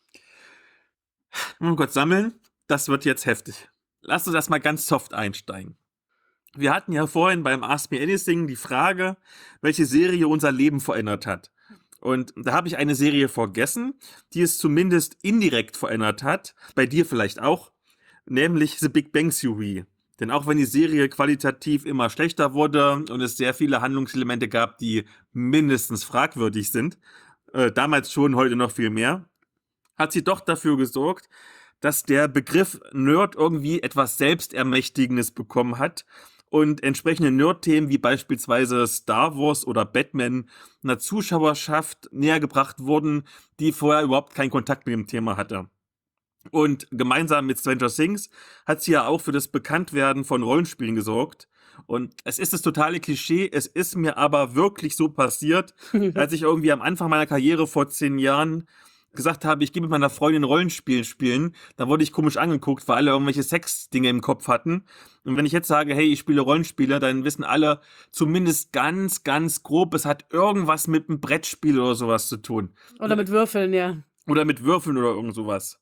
Mal kurz sammeln. Das wird jetzt heftig. Lass uns das mal ganz soft einsteigen. Wir hatten ja vorhin beim Ask Me Anything die Frage, welche Serie unser Leben verändert hat. Und da habe ich eine Serie vergessen, die es zumindest indirekt verändert hat. Bei dir vielleicht auch. Nämlich The Big Bang Theory. Denn auch wenn die Serie qualitativ immer schlechter wurde und es sehr viele Handlungselemente gab, die mindestens fragwürdig sind, äh, damals schon, heute noch viel mehr, hat sie doch dafür gesorgt, dass der Begriff Nerd irgendwie etwas Selbstermächtigendes bekommen hat und entsprechende Nerd-Themen wie beispielsweise Star Wars oder Batman einer Zuschauerschaft nähergebracht wurden, die vorher überhaupt keinen Kontakt mit dem Thema hatte. Und gemeinsam mit Stranger Things hat sie ja auch für das Bekanntwerden von Rollenspielen gesorgt. Und es ist das totale Klischee, es ist mir aber wirklich so passiert, als ich irgendwie am Anfang meiner Karriere vor zehn Jahren gesagt habe, ich gehe mit meiner Freundin Rollenspiel spielen, da wurde ich komisch angeguckt, weil alle irgendwelche Sex-Dinge im Kopf hatten. Und wenn ich jetzt sage, hey, ich spiele Rollenspiele, dann wissen alle zumindest ganz, ganz grob, es hat irgendwas mit einem Brettspiel oder sowas zu tun. Oder mit Würfeln, ja. Oder mit Würfeln oder irgend sowas.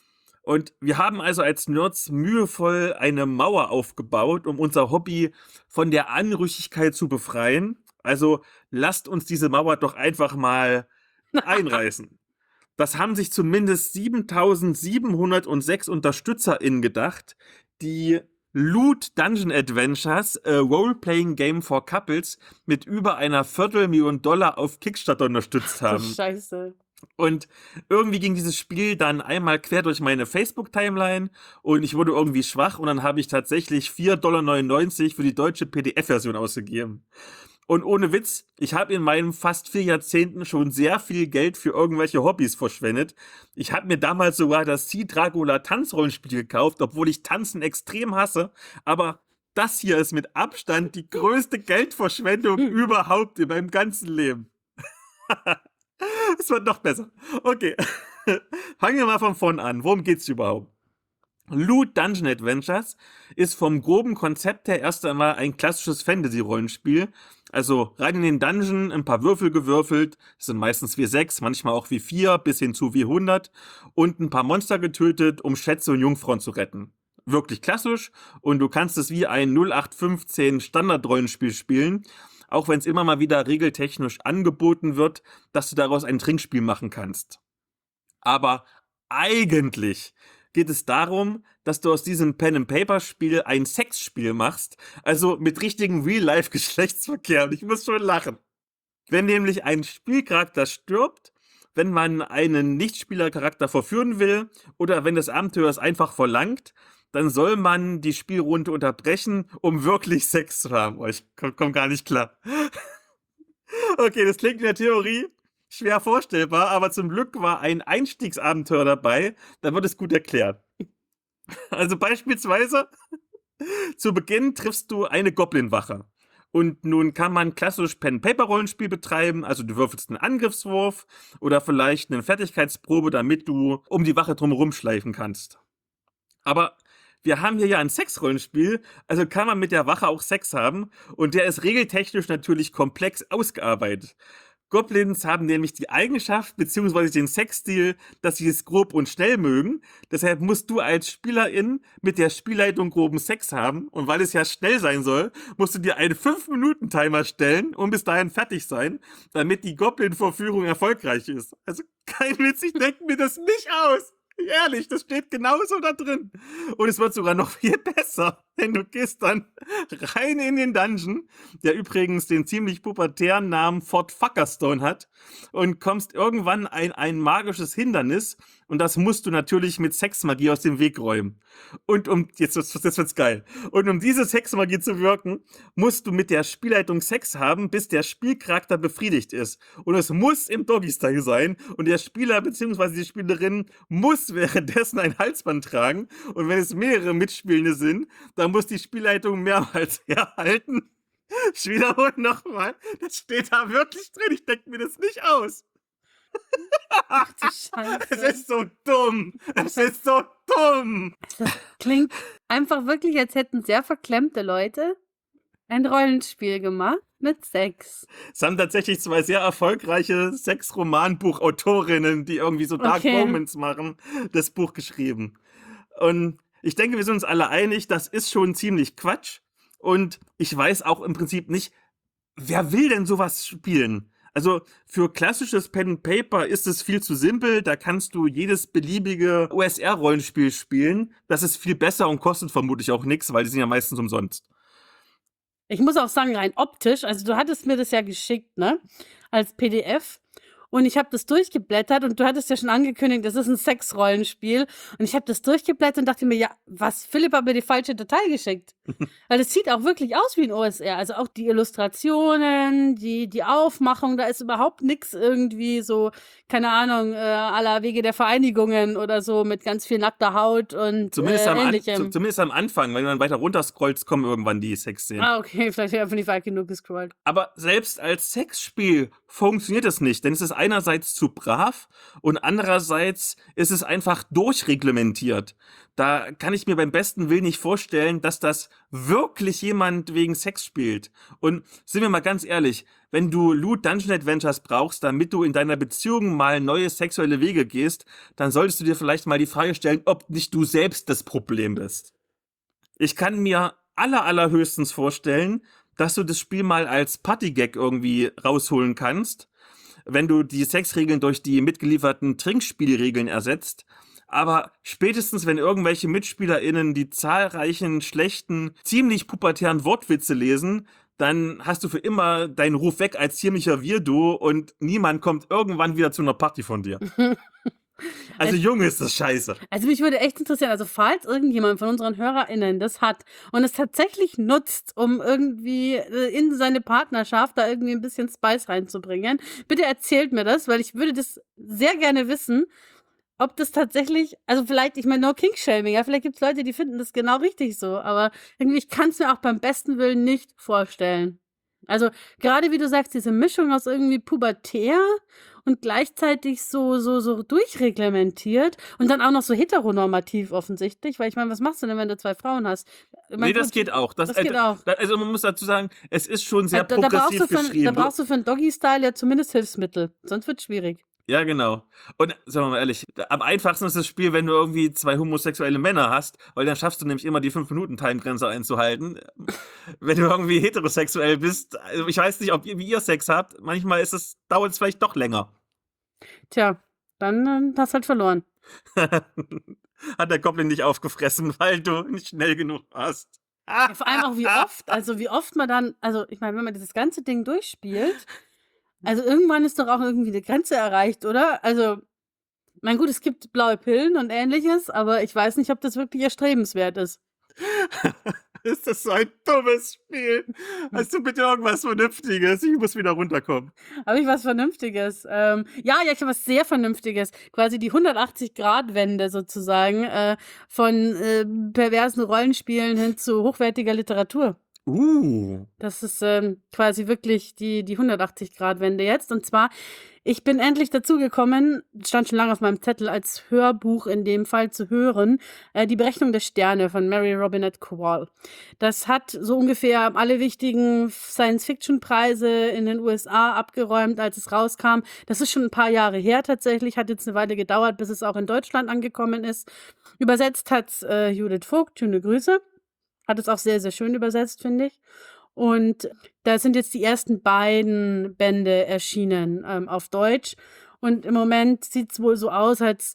Und wir haben also als Nerds mühevoll eine Mauer aufgebaut, um unser Hobby von der Anrüchigkeit zu befreien. Also lasst uns diese Mauer doch einfach mal einreißen. Das haben sich zumindest siebentausendsiebenhundertsechs UnterstützerInnen gedacht, die Loot Dungeon Adventures, a Role-Playing Game for Couples, mit über einer Viertelmillion Dollar auf Kickstarter unterstützt haben. Scheiße. Und irgendwie ging dieses Spiel dann einmal quer durch meine Facebook-Timeline und ich wurde irgendwie schwach und dann habe ich tatsächlich vier Komma neunundneunzig Dollar für die deutsche P D F-Version ausgegeben. Und ohne Witz, ich habe in meinen fast vier Jahrzehnten schon sehr viel Geld für irgendwelche Hobbys verschwendet. Ich habe mir damals sogar das Sea Dracula Tanzrollenspiel gekauft, obwohl ich Tanzen extrem hasse. Aber das hier ist mit Abstand die größte Geldverschwendung überhaupt in meinem ganzen Leben. Es wird noch besser. Okay. Fangen wir mal von vorn an. Worum geht's überhaupt? Loot Dungeon Adventures ist vom groben Konzept her erst einmal ein klassisches Fantasy-Rollenspiel. Also rein in den Dungeon, ein paar Würfel gewürfelt, das sind meistens wie sechs, manchmal auch wie vier, bis hin zu wie hundert und ein paar Monster getötet, um Schätze und Jungfrauen zu retten. Wirklich klassisch und du kannst es wie ein null acht fünfzehn Standard-Rollenspiel spielen, auch wenn es immer mal wieder regeltechnisch angeboten wird, dass du daraus ein Trinkspiel machen kannst. Aber eigentlich geht es darum, dass du aus diesem Pen-and-Paper-Spiel ein Sexspiel machst, also mit richtigem Real-Life-Geschlechtsverkehr. Und ich muss schon lachen. Wenn nämlich ein Spielcharakter stirbt, wenn man einen Nichtspielercharakter verführen will oder wenn das Abenteuer es einfach verlangt, dann soll man die Spielrunde unterbrechen, um wirklich Sex zu haben. Oh, ich komm, komm gar nicht klar. Okay, das klingt in der Theorie schwer vorstellbar, aber zum Glück war ein Einstiegsabenteuer dabei, da wird es gut erklärt. Also beispielsweise, zu Beginn triffst du eine Goblinwache Und nun kann man klassisch Pen-Paper-Rollenspiel betreiben, also du würfelst einen Angriffswurf oder vielleicht eine Fertigkeitsprobe, damit du um die Wache drumherum schleifen kannst. Aber wir haben hier ja ein Sexrollenspiel, also kann man mit der Wache auch Sex haben und der ist regeltechnisch natürlich komplex ausgearbeitet. Goblins haben nämlich die Eigenschaft bzw. den Sexstil, dass sie es grob und schnell mögen. Deshalb musst du als Spielerin mit der Spielleitung groben Sex haben. Und weil es ja schnell sein soll, musst du dir einen fünf Minuten Timer stellen und bis dahin fertig sein, damit die Goblin-Vorführung erfolgreich ist. Also kein Witz, ich denke mir das nicht aus. Ehrlich, das steht genauso da drin. Und es wird sogar noch viel besser, denn du gehst dann rein in den Dungeon, der übrigens den ziemlich pubertären Namen Fort Fuckerstone hat, und kommst irgendwann ein, ein magisches Hindernis, und das musst du natürlich mit Sexmagie aus dem Weg räumen. Und um, jetzt, jetzt wird's geil. Und um diese Sexmagie zu wirken, musst du mit der Spielleitung Sex haben, bis der Spielcharakter befriedigt ist. Und es muss im Doggy-Style sein, und der Spieler bzw. die Spielerin muss währenddessen ein Halsband tragen, und wenn es mehrere Mitspielende sind, dann muss die Spielleitung mehrmals herhalten. Ich wiederhole nochmal, das steht da wirklich drin, ich denke mir das nicht aus. Ach du Scheiße. Es ist so dumm, es ist so dumm. Das klingt einfach wirklich, als hätten sehr verklemmte Leute ein Rollenspiel gemacht mit Sex. Es haben tatsächlich zwei sehr erfolgreiche Sex-Romanbuch-Autorinnen, die irgendwie so Dark Okay. Romance machen, das Buch geschrieben. Und ich denke, wir sind uns alle einig, das ist schon ziemlich Quatsch. Und ich weiß auch im Prinzip nicht, wer will denn sowas spielen? Also für klassisches Pen and Paper ist es viel zu simpel, da kannst du jedes beliebige O S R-Rollenspiel spielen. Das ist viel besser und kostet vermutlich auch nichts, weil die sind ja meistens umsonst. Ich muss auch sagen, rein optisch, also du hattest mir das ja geschickt, ne? Als P D F. Und ich habe das durchgeblättert und du hattest ja schon angekündigt, das ist ein Sexrollenspiel. Und ich habe das durchgeblättert und dachte mir, ja, was, Philipp hat mir die falsche Datei geschickt. Weil es sieht auch wirklich aus wie ein O S R. Also auch die Illustrationen, die, die Aufmachung, da ist überhaupt nichts irgendwie so, keine Ahnung, äh, à la Wege der Vereinigungen oder so mit ganz viel nackter Haut und Zumindest, äh, am, an, ähnlichem. zu, zumindest am Anfang, wenn du dann weiter runterscrollst, kommen irgendwann die Sexszenen. Ah, okay, vielleicht habe ich einfach nicht weit genug gescrollt. Aber selbst als Sexspiel funktioniert es nicht, denn es ist einerseits zu brav und andererseits ist es einfach durchreglementiert. Da kann ich mir beim besten Willen nicht vorstellen, dass das wirklich jemand wegen Sex spielt. Und sind wir mal ganz ehrlich, wenn du Loot Dungeon Adventures brauchst, damit du in deiner Beziehung mal neue sexuelle Wege gehst, dann solltest du dir vielleicht mal die Frage stellen, ob nicht du selbst das Problem bist. Ich kann mir aller, allerhöchstens vorstellen, dass du das Spiel mal als Partygag irgendwie rausholen kannst, wenn du die Sexregeln durch die mitgelieferten Trinkspielregeln ersetzt. Aber spätestens, wenn irgendwelche MitspielerInnen die zahlreichen, schlechten, ziemlich pubertären Wortwitze lesen, dann hast du für immer deinen Ruf weg als ziemlicher Weirdo und niemand kommt irgendwann wieder zu einer Party von dir. Also Junge, ist das scheiße. Also mich würde echt interessieren, also falls irgendjemand von unseren HörerInnen das hat und es tatsächlich nutzt, um irgendwie äh, in seine Partnerschaft da irgendwie ein bisschen Spice reinzubringen, bitte erzählt mir das, weil ich würde das sehr gerne wissen, ob das tatsächlich, also vielleicht, ich meine, no King-Shaming, ja, vielleicht gibt es Leute, die finden das genau richtig so, aber irgendwie, ich kann es mir auch beim besten Willen nicht vorstellen. Also gerade wie du sagst, diese Mischung aus irgendwie pubertär und gleichzeitig so, so, so durchreglementiert und dann auch noch so heteronormativ offensichtlich, weil ich meine, was machst du denn, wenn du zwei Frauen hast? Ich mein, Nee, das gut, geht auch. Das, das äh, geht auch. da- Also man muss dazu sagen, es ist schon sehr da, da, brauchst progressiv du für, ein- geschrieben. da brauchst du für einen Doggy-Style ja zumindest Hilfsmittel, sonst wird es schwierig. Ja, genau. Und sagen wir mal ehrlich, am einfachsten ist das Spiel, wenn du irgendwie zwei homosexuelle Männer hast, weil dann schaffst du nämlich immer die fünf Minuten Timegrenze einzuhalten. Wenn du irgendwie heterosexuell bist, also ich weiß nicht, ob ihr, wie ihr Sex habt, manchmal ist es, dauert es vielleicht doch länger. Tja, dann äh, hast halt verloren. Hat der Goblin nicht aufgefressen, weil du nicht schnell genug warst. Ja, vor allem auch wie oft, also wie oft man dann, also ich meine, wenn man dieses ganze Ding durchspielt, also irgendwann ist doch auch irgendwie eine Grenze erreicht, oder? Also, mein gut, es gibt blaue Pillen und ähnliches, aber ich weiß nicht, ob das wirklich erstrebenswert ist. Ist das so ein dummes Spiel? Hast du bitte irgendwas Vernünftiges? Ich muss wieder runterkommen. Habe ich was Vernünftiges? Ähm, ja, ja, ich habe was sehr Vernünftiges. Quasi die hundertachtzig-Grad-Wende sozusagen äh, von äh, perversen Rollenspielen hin zu hochwertiger Literatur. Uh. Das ist ähm, quasi wirklich die, die hundertachtzig-Grad-Wende jetzt. Und zwar, ich bin endlich dazu gekommen, stand schon lange auf meinem Zettel, als Hörbuch in dem Fall zu hören, äh, die Berechnung der Sterne von Mary Robinette Kowal. Das hat so ungefähr alle wichtigen Science-Fiction-Preise in den U S A abgeräumt, als es rauskam. Das ist schon ein paar Jahre her tatsächlich, hat jetzt eine Weile gedauert, bis es auch in Deutschland angekommen ist. Übersetzt hat äh, Judith Vogt, schöne Grüße. Hat es auch sehr, sehr schön übersetzt, finde ich. Und da sind jetzt die ersten beiden Bände erschienen ähm, auf Deutsch. Und im Moment sieht es wohl so aus, als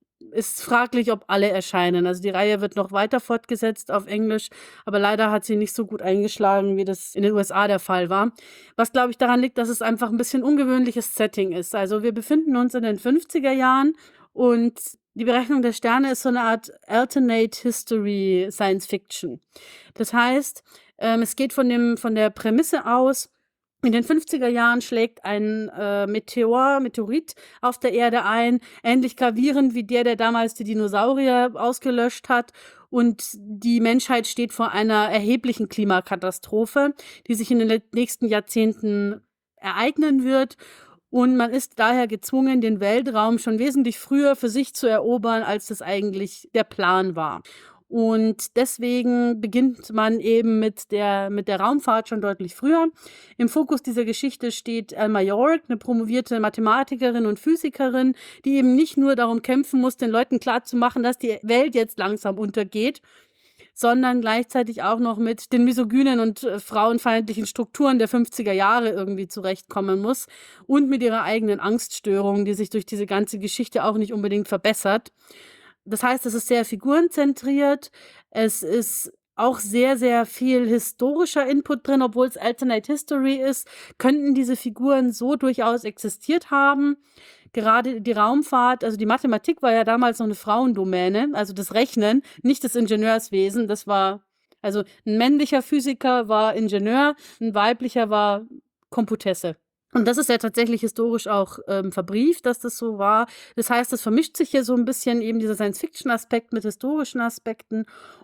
ist fraglich, ob alle erscheinen. Also die Reihe wird noch weiter fortgesetzt auf Englisch, aber leider hat sie nicht so gut eingeschlagen, wie das in den U S A der Fall war. Was, glaube ich, daran liegt, dass es einfach ein bisschen ungewöhnliches Setting ist. Also wir befinden uns in den fünfziger Jahren und die Berechnung der Sterne ist so eine Art Alternate History Science Fiction. Das heißt, ähm, es geht von, dem, von der Prämisse aus, in den fünfziger Jahren schlägt ein äh, Meteor, Meteorit auf der Erde ein, ähnlich gravierend wie der, der damals die Dinosaurier ausgelöscht hat. Und die Menschheit steht vor einer erheblichen Klimakatastrophe, die sich in den nächsten Jahrzehnten ereignen wird. Und man ist daher gezwungen, den Weltraum schon wesentlich früher für sich zu erobern, als das eigentlich der Plan war. Und deswegen beginnt man eben mit der, mit der Raumfahrt schon deutlich früher. Im Fokus dieser Geschichte steht Alma York, eine promovierte Mathematikerin und Physikerin, die eben nicht nur darum kämpfen muss, den Leuten klarzumachen, dass die Welt jetzt langsam untergeht, sondern gleichzeitig auch noch mit den misogynen und äh, frauenfeindlichen Strukturen der fünfziger Jahre irgendwie zurechtkommen muss und mit ihrer eigenen Angststörung, die sich durch diese ganze Geschichte auch nicht unbedingt verbessert. Das heißt, es ist sehr figurenzentriert, es ist auch sehr, sehr viel historischer Input drin, obwohl es Alternate History ist, könnten diese Figuren so durchaus existiert haben. Gerade die Raumfahrt, also die Mathematik war ja damals noch eine Frauendomäne, also das Rechnen, nicht das Ingenieurswesen. Das war, also ein männlicher Physiker war Ingenieur, ein weiblicher war Komputesse. Und das ist ja tatsächlich historisch auch ähm, verbrieft, dass das so war. Das heißt, es vermischt sich hier so ein bisschen eben dieser Science-Fiction-Aspekt mit historischen Aspekten.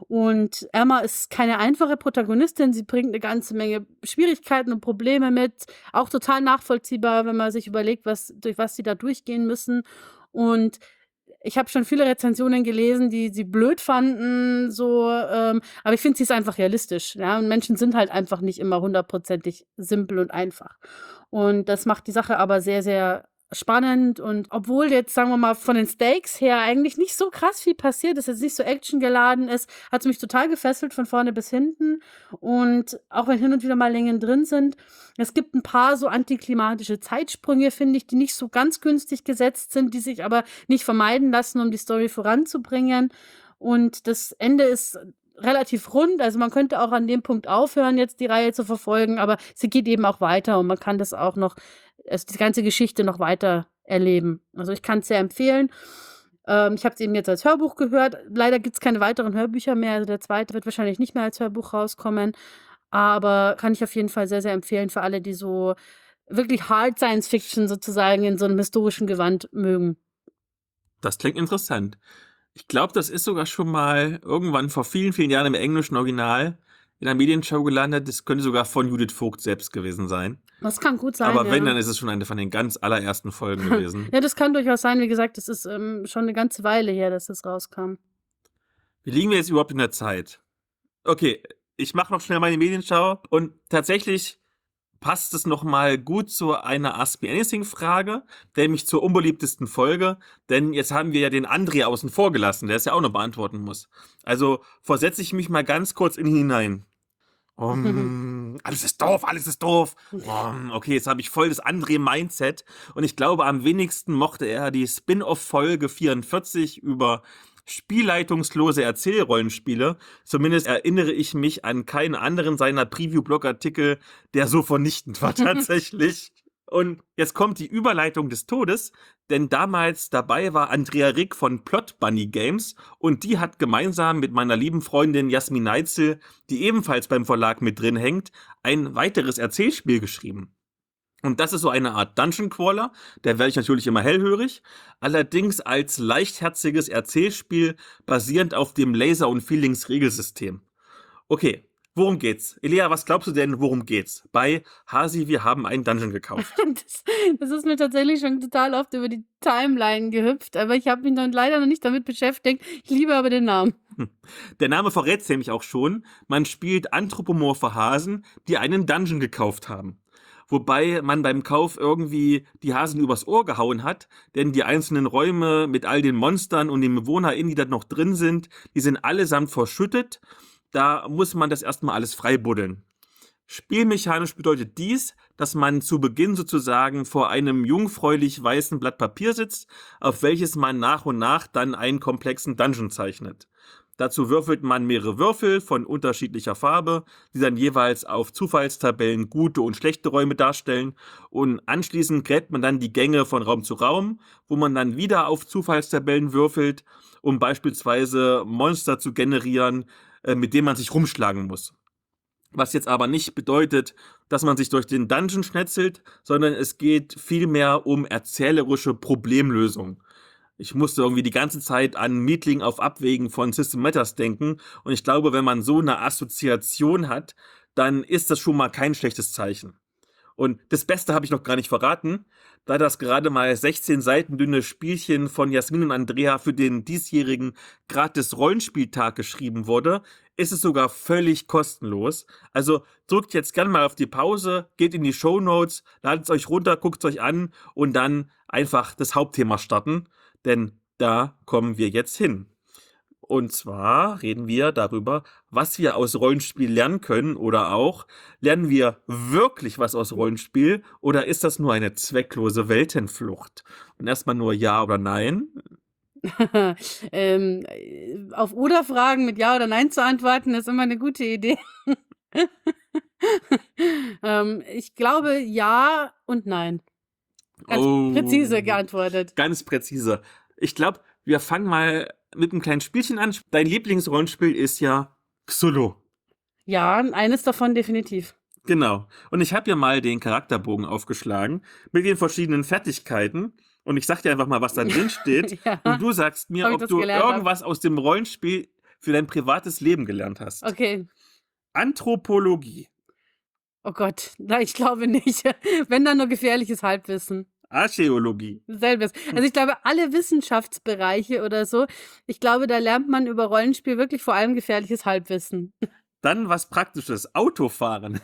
Und Emma ist keine einfache Protagonistin. Sie bringt eine ganze Menge Schwierigkeiten und Probleme mit. Auch total nachvollziehbar, wenn man sich überlegt, was, durch was sie da durchgehen müssen. Und ich habe schon viele Rezensionen gelesen, die sie blöd fanden, so, ähm, aber ich finde, sie ist einfach realistisch. Ja? Und Menschen sind halt einfach nicht immer hundertprozentig simpel und einfach. Und das macht die Sache aber sehr, sehr spannend. Und obwohl jetzt, sagen wir mal, von den Stakes her eigentlich nicht so krass viel passiert ist, jetzt nicht so actiongeladen ist, hat es mich total gefesselt von vorne bis hinten. Und auch wenn hin und wieder mal Längen drin sind, es gibt ein paar so antiklimatische Zeitsprünge, finde ich, die nicht so ganz günstig gesetzt sind, die sich aber nicht vermeiden lassen, um die Story voranzubringen. Und das Ende ist relativ rund, also man könnte auch an dem Punkt aufhören, jetzt die Reihe zu verfolgen, aber sie geht eben auch weiter und man kann das auch noch, also die ganze Geschichte noch weiter erleben. Also ich kann es sehr empfehlen. Ähm, ich habe es eben jetzt als Hörbuch gehört. Leider gibt es keine weiteren Hörbücher mehr, also der zweite wird wahrscheinlich nicht mehr als Hörbuch rauskommen, aber kann ich auf jeden Fall sehr, sehr empfehlen für alle, die so wirklich Hard Science Fiction sozusagen in so einem historischen Gewand mögen. Das klingt interessant. Ich glaube, das ist sogar schon mal irgendwann vor vielen, vielen Jahren im englischen Original in einer Medienshow gelandet. Das könnte sogar von Judith Vogt selbst gewesen sein. Das kann gut sein, Aber wenn, ja. dann ist es schon eine von den ganz allerersten Folgen gewesen. Ja, das kann durchaus sein. Wie gesagt, es ist ähm, schon eine ganze Weile her, dass das rauskam. Wie liegen wir jetzt überhaupt in der Zeit? Okay, ich mache noch schnell meine Medienschau und tatsächlich passt es nochmal gut zu einer Ask Me Anything-Frage, nämlich zur unbeliebtesten Folge, denn jetzt haben wir ja den André außen vor gelassen, der es ja auch noch beantworten muss. Also versetze ich mich mal ganz kurz in ihn hinein. Um, alles ist doof, alles ist doof. Um, okay, jetzt habe ich voll das André-Mindset und ich glaube, am wenigsten mochte er die Spin-off-Folge vierundvierzig über spielleitungslose Erzählrollenspiele. Zumindest erinnere ich mich an keinen anderen seiner Preview-Blog-Artikel, der so vernichtend war tatsächlich. Und jetzt kommt die Überleitung des Todes, denn damals dabei war Andrea Rick von Plot Bunny Games und die hat gemeinsam mit meiner lieben Freundin Jasmin Neitzel, die ebenfalls beim Verlag mit drin hängt, ein weiteres Erzählspiel geschrieben. Und das ist so eine Art Dungeon Crawler, der werde ich natürlich immer hellhörig, allerdings als leichtherziges Erzählspiel basierend auf dem Laser- und Feelings-Regelsystem. Okay, Worum geht's? Elia, was glaubst du denn, worum geht's? Bei Hasi, wir haben einen Dungeon gekauft. Das, das ist mir tatsächlich schon total oft über die Timeline gehüpft, aber ich habe mich dann leider noch nicht damit beschäftigt. Ich liebe aber den Namen. Der Name verrät es nämlich auch schon. Man spielt anthropomorphe Hasen, die einen Dungeon gekauft haben. Wobei man beim Kauf irgendwie die Hasen übers Ohr gehauen hat, denn die einzelnen Räume mit all den Monstern und den BewohnerInnen, die da noch drin sind, die sind allesamt verschüttet. Da muss man das erstmal alles freibuddeln. Spielmechanisch bedeutet dies, dass man zu Beginn sozusagen vor einem jungfräulich weißen Blatt Papier sitzt, auf welches man nach und nach dann einen komplexen Dungeon zeichnet. Dazu würfelt man mehrere Würfel von unterschiedlicher Farbe, die dann jeweils auf Zufallstabellen gute und schlechte Räume darstellen, und anschließend gräbt man dann die Gänge von Raum zu Raum, wo man dann wieder auf Zufallstabellen würfelt, um beispielsweise Monster zu generieren, äh, mit denen man sich rumschlagen muss. Was jetzt aber nicht bedeutet, dass man sich durch den Dungeon schnetzelt, sondern es geht vielmehr um erzählerische Problemlösung. Ich musste irgendwie die ganze Zeit an Meatling auf Abwägen von System Matters denken, und ich glaube, wenn man so eine Assoziation hat, dann ist das schon mal kein schlechtes Zeichen. Und das Beste habe ich noch gar nicht verraten, da das gerade mal sechzehn Seiten dünne Spielchen von Jasmin und Andrea für den diesjährigen Gratis-Rollenspieltag geschrieben wurde, ist es sogar völlig kostenlos. Also drückt jetzt gerne mal auf die Pause, geht in die Shownotes, ladet es euch runter, guckt es euch an und dann einfach das Hauptthema starten, denn da kommen wir jetzt hin. Und zwar reden wir darüber, was wir aus Rollenspiel lernen können, oder auch, lernen wir wirklich was aus Rollenspiel oder ist das nur eine zwecklose Weltenflucht? Und erstmal nur Ja oder Nein. ähm, äh, auf Oder-Fragen mit Ja oder Nein zu antworten, ist immer eine gute Idee. ähm, ich glaube Ja und Nein. Ganz Oh, präzise geantwortet. Ganz präzise. Ich glaube, wir fangen mal mit einem kleinen Spielchen an. Dein Lieblingsrollenspiel ist ja Xulu. Ja, eines davon definitiv. Genau. Und ich habe ja mal den Charakterbogen aufgeschlagen mit den verschiedenen Fertigkeiten. Und ich sag dir einfach mal, was da drin steht. Ja. Und du sagst mir, Ob ich ob das du gelernt hab. irgendwas aus dem Rollenspiel für dein privates Leben gelernt hast. Okay. Anthropologie, Oh Gott, nein, ich glaube nicht. Wenn dann nur gefährliches Halbwissen. Archäologie, Selbes. Also ich glaube, alle Wissenschaftsbereiche oder so, ich glaube, da lernt man über Rollenspiel wirklich vor allem gefährliches Halbwissen. dann was Praktisches, Autofahren,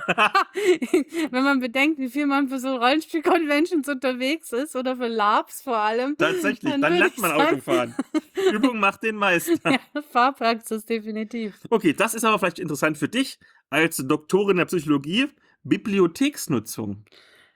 Wenn man bedenkt, wie viel man für so Rollenspiel-Conventions unterwegs ist oder für LARPs vor allem. tatsächlich, Dann dann würde lernt ich man sagen- Autofahren. Übung macht den Meister. Ja, Fahrpraxis, definitiv. Okay, das ist aber vielleicht interessant für dich als Doktorin der Psychologie. Bibliotheksnutzung.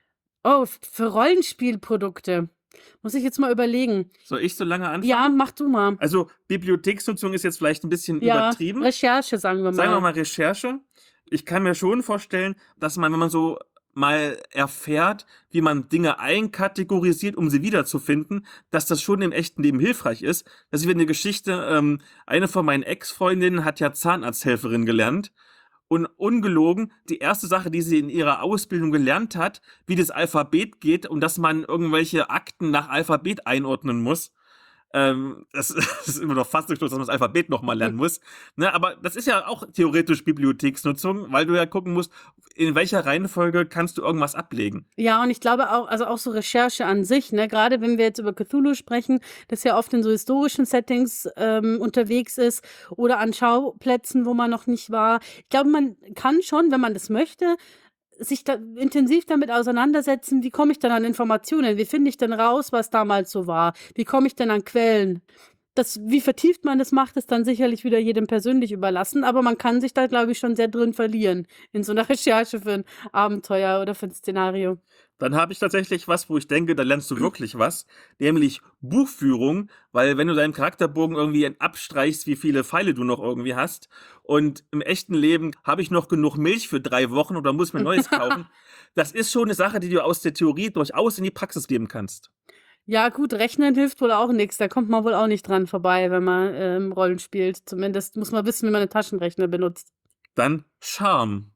Oh, f- für Rollenspielprodukte. Muss ich jetzt mal überlegen. Soll ich so lange anfangen? Ja, mach du mal. Also Bibliotheksnutzung ist jetzt vielleicht ein bisschen Ja, übertrieben. Recherche, sagen wir mal. Sagen wir mal Recherche. Ich kann mir schon vorstellen, dass man, wenn man so mal erfährt, wie man Dinge einkategorisiert, um sie wiederzufinden, dass das schon im echten Leben hilfreich ist. Das ist wie eine Geschichte, ähm, eine von meinen Ex-Freundinnen hat ja Zahnarzthelferin gelernt. Und ungelogen, die erste Sache, die sie in ihrer Ausbildung gelernt hat, wie das Alphabet geht und dass man irgendwelche Akten nach Alphabet einordnen muss. Ähm, das, das ist immer noch fast so schlimm, dass man das Alphabet nochmal lernen muss. Ne, aber das ist ja auch theoretisch Bibliotheksnutzung, weil du ja gucken musst, in welcher Reihenfolge kannst du irgendwas ablegen. Ja, und ich glaube auch, also auch so Recherche an sich, ne, gerade wenn wir jetzt über Cthulhu sprechen, das ja oft in so historischen Settings ähm, unterwegs ist oder an Schauplätzen, wo man noch nicht war. Ich glaube, man kann schon, wenn man das möchte, sich da intensiv damit auseinandersetzen, wie komme ich denn an Informationen? Wie finde ich denn raus, was damals so war? Wie komme ich denn an Quellen? Das, wie vertieft man das macht, ist dann sicherlich wieder jedem persönlich überlassen, aber man kann sich da, glaube ich, schon sehr drin verlieren in so einer Recherche für ein Abenteuer oder für ein Szenario. Dann habe ich tatsächlich was, wo ich denke, da lernst du wirklich was, nämlich Buchführung, weil wenn du deinen Charakterbogen irgendwie abstreichst, wie viele Pfeile du noch irgendwie hast, und im echten Leben habe ich noch genug Milch für drei Wochen oder muss mir Neues kaufen, das ist schon eine Sache, die du aus der Theorie durchaus in die Praxis geben kannst. Ja, gut, Rechnen hilft wohl auch nichts. Da kommt man wohl auch nicht dran vorbei, wenn man ähm, Rollen spielt. Zumindest muss man wissen, wie man einen Taschenrechner benutzt. Dann Charme.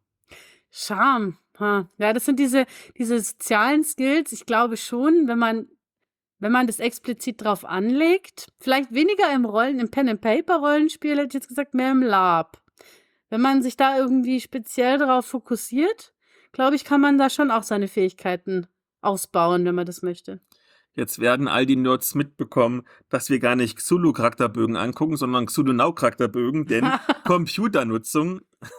Charme. Ha. Ja, das sind diese, diese sozialen Skills. Ich glaube schon, wenn man, wenn man das explizit drauf anlegt, vielleicht weniger im Rollen, im Pen-and-Paper-Rollenspiel, hätte ich jetzt gesagt, mehr im LARP. wenn man sich da irgendwie speziell darauf fokussiert, glaube ich, kann man da schon auch seine Fähigkeiten ausbauen, wenn man das möchte. Jetzt werden all die Nerds mitbekommen, dass wir gar nicht Cthulhu-Charakterbögen angucken, sondern Cthulhu-Now-Charakterbögen, denn Computernutzung.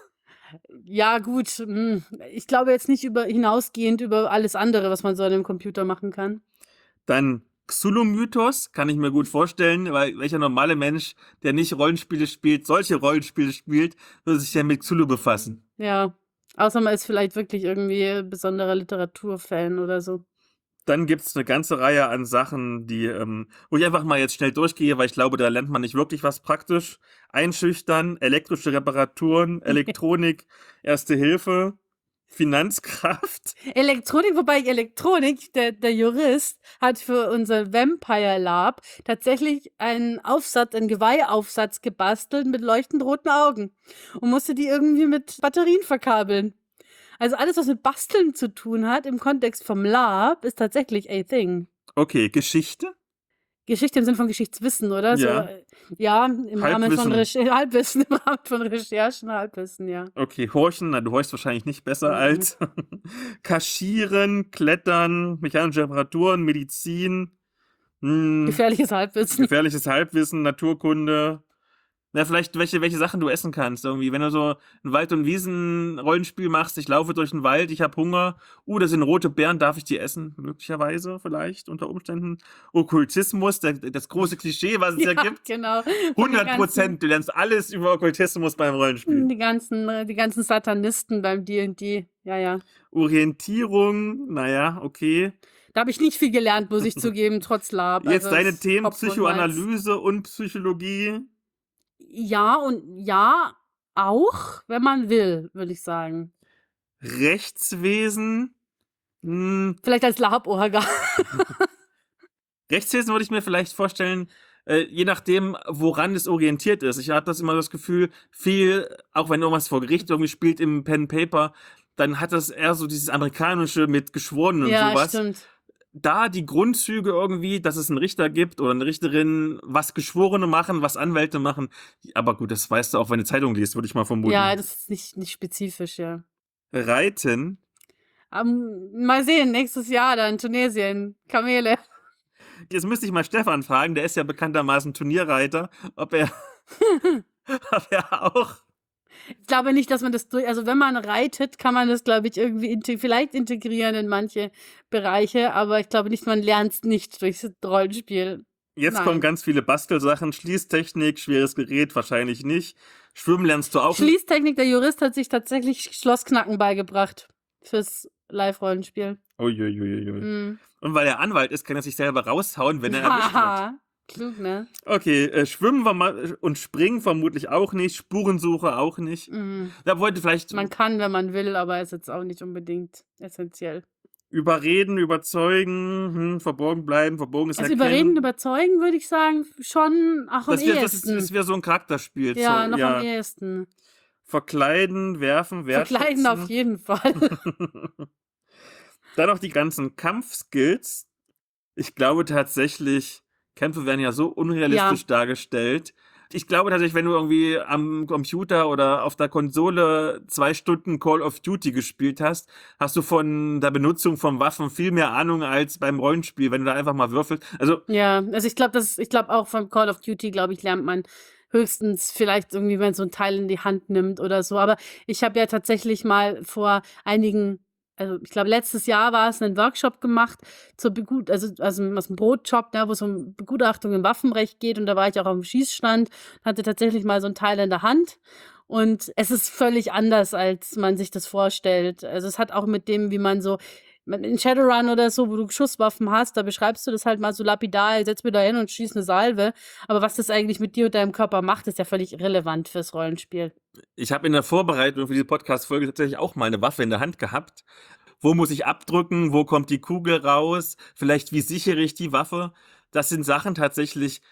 Ja, gut. hm, Ich glaube jetzt nicht über hinausgehend über alles andere, was man so an dem Computer machen kann. Dann Cthulhu-Mythos, kann ich mir gut vorstellen, weil welcher normale Mensch, der nicht Rollenspiele spielt, solche Rollenspiele spielt, würde sich ja mit Cthulhu befassen. Ja. Außer man ist vielleicht wirklich irgendwie besonderer Literaturfan oder so. Dann gibt's eine ganze Reihe an Sachen, die, ähm, wo ich einfach mal jetzt schnell durchgehe, weil ich glaube, da lernt man nicht wirklich was praktisch. Einschüchtern, elektrische Reparaturen, Elektronik, Erste Hilfe, Finanzkraft. Elektronik, wobei Elektronik, der, der Jurist hat für unser Vampire Lab tatsächlich einen Aufsatz, einen Geweihaufsatz gebastelt mit leuchtend roten Augen und musste die irgendwie mit Batterien verkabeln. Also alles, was mit Basteln zu tun hat im Kontext vom Lab, ist tatsächlich a thing. Okay, Geschichte? Geschichte im Sinne von Geschichtswissen, oder? So, Ja. äh, ja, im Rahmen von Halbwissen. Recher Halbwissen, im Rahmen von Recherchen, Halbwissen, ja. Okay, horchen, na, du horchst wahrscheinlich nicht besser Mhm. als kaschieren, klettern, mechanische Reparaturen, Medizin, hm, Gefährliches Halbwissen. gefährliches Halbwissen, Naturkunde. Na, vielleicht welche, welche Sachen du essen kannst. Irgendwie, wenn du so ein Wald- und Wiesen-Rollenspiel machst, ich laufe durch den Wald, ich habe Hunger. Uh, da sind rote Beeren, darf ich die essen? Möglicherweise, vielleicht, unter Umständen. Okkultismus, der, das große Klischee, was es ja, Ja, gibt. genau. hundert Prozent, du lernst alles über Okkultismus beim Rollenspiel. Die ganzen, äh, die ganzen Satanisten beim D und D. Ja, ja. Orientierung, naja, okay. Da habe ich nicht viel gelernt, muss ich zugeben, trotz Lab. Jetzt Also deine es Themen Hopfen und Malz. Psychoanalyse und Psychologie. Ja und ja, auch, wenn man will, würde ich sagen. Rechtswesen. Hm, Vielleicht als Laborgan. Rechtswesen würde ich mir vielleicht vorstellen, äh, je nachdem, woran es orientiert ist. Ich habe das immer das Gefühl, viel, auch wenn irgendwas vor Gericht irgendwie spielt im Pen Paper, dann hat das eher so dieses Amerikanische mit Geschworenen und Ja, sowas. stimmt. Da die Grundzüge irgendwie, dass es einen Richter gibt oder eine Richterin, was Geschworene machen, was Anwälte machen. Aber gut, das weißt du auch, wenn du Zeitung liest, würde ich mal vermuten. Ja, das ist nicht, nicht spezifisch, ja. Reiten. Ähm, mal sehen, nächstes Jahr dann Tunesien, Kamele. Jetzt müsste ich mal Stefan fragen, der ist ja bekanntermaßen Turnierreiter, ob er, ob er auch. Ich glaube nicht, dass man das durch, also wenn man reitet, kann man das, glaube ich, irgendwie inte vielleicht integrieren in manche Bereiche, aber ich glaube nicht, man lernt es nicht durchs Rollenspiel. Jetzt Nein. kommen ganz viele Bastelsachen, Schließtechnik, schweres Gerät, wahrscheinlich nicht. Schwimmen lernst du auch. Schließtechnik, der Jurist hat sich tatsächlich Schlossknacken beigebracht fürs Live-Rollenspiel. Uiuiuiui. Hm. Und weil er Anwalt ist, kann er sich selber raushauen, wenn er erwischt wird. Haha, klug, ne? Okay, äh, Schwimmen verma- und Springen vermutlich auch nicht, Spurensuche auch nicht. Mhm. Da wollte vielleicht Man kann, wenn man will, aber ist jetzt auch nicht unbedingt essentiell. überreden, überzeugen, hm, verborgen bleiben, verborgenes Also erkennen. überreden, überzeugen, würde ich sagen, schon auch am das wär, das ist, ehesten. das wäre so ein Charakterspiel. Ja, so, noch ja. am ehesten. Verkleiden, werfen, wertschätzen. Verkleiden auf jeden Fall. Dann noch die ganzen Kampfskills. Ich glaube tatsächlich, Kämpfe werden ja so unrealistisch Ja. dargestellt. Ich glaube tatsächlich, wenn du irgendwie am Computer oder auf der Konsole zwei Stunden Call of Duty gespielt hast, hast du von der Benutzung von Waffen viel mehr Ahnung als beim Rollenspiel, wenn du da einfach mal würfelst. Also, Ja, also ich glaube, das, ich glaube auch von Call of Duty, glaube ich, lernt man höchstens vielleicht irgendwie, wenn so ein Teil in die Hand nimmt oder so. Aber ich habe ja tatsächlich mal vor einigen, also ich glaube, letztes Jahr war es, einen Workshop gemacht zur Begut, also, also aus dem Brotjob, ne, wo es um Begutachtung im Waffenrecht geht. Und da war ich auch am Schießstand, hatte tatsächlich mal so ein Teil in der Hand. Und es ist völlig anders, als man sich das vorstellt. Also es hat auch mit dem, wie man so in Shadowrun oder so, wo du Schusswaffen hast, da beschreibst du das halt mal so lapidar, setz mir da hin und schieß eine Salve. Aber was das eigentlich mit dir und deinem Körper macht, ist ja völlig irrelevant fürs Rollenspiel. ich habe in der Vorbereitung für diese Podcast-Folge tatsächlich auch mal eine Waffe in der Hand gehabt. Wo muss ich abdrücken? Wo kommt die Kugel raus? Vielleicht, wie sichere ich die Waffe? Das sind Sachen tatsächlich,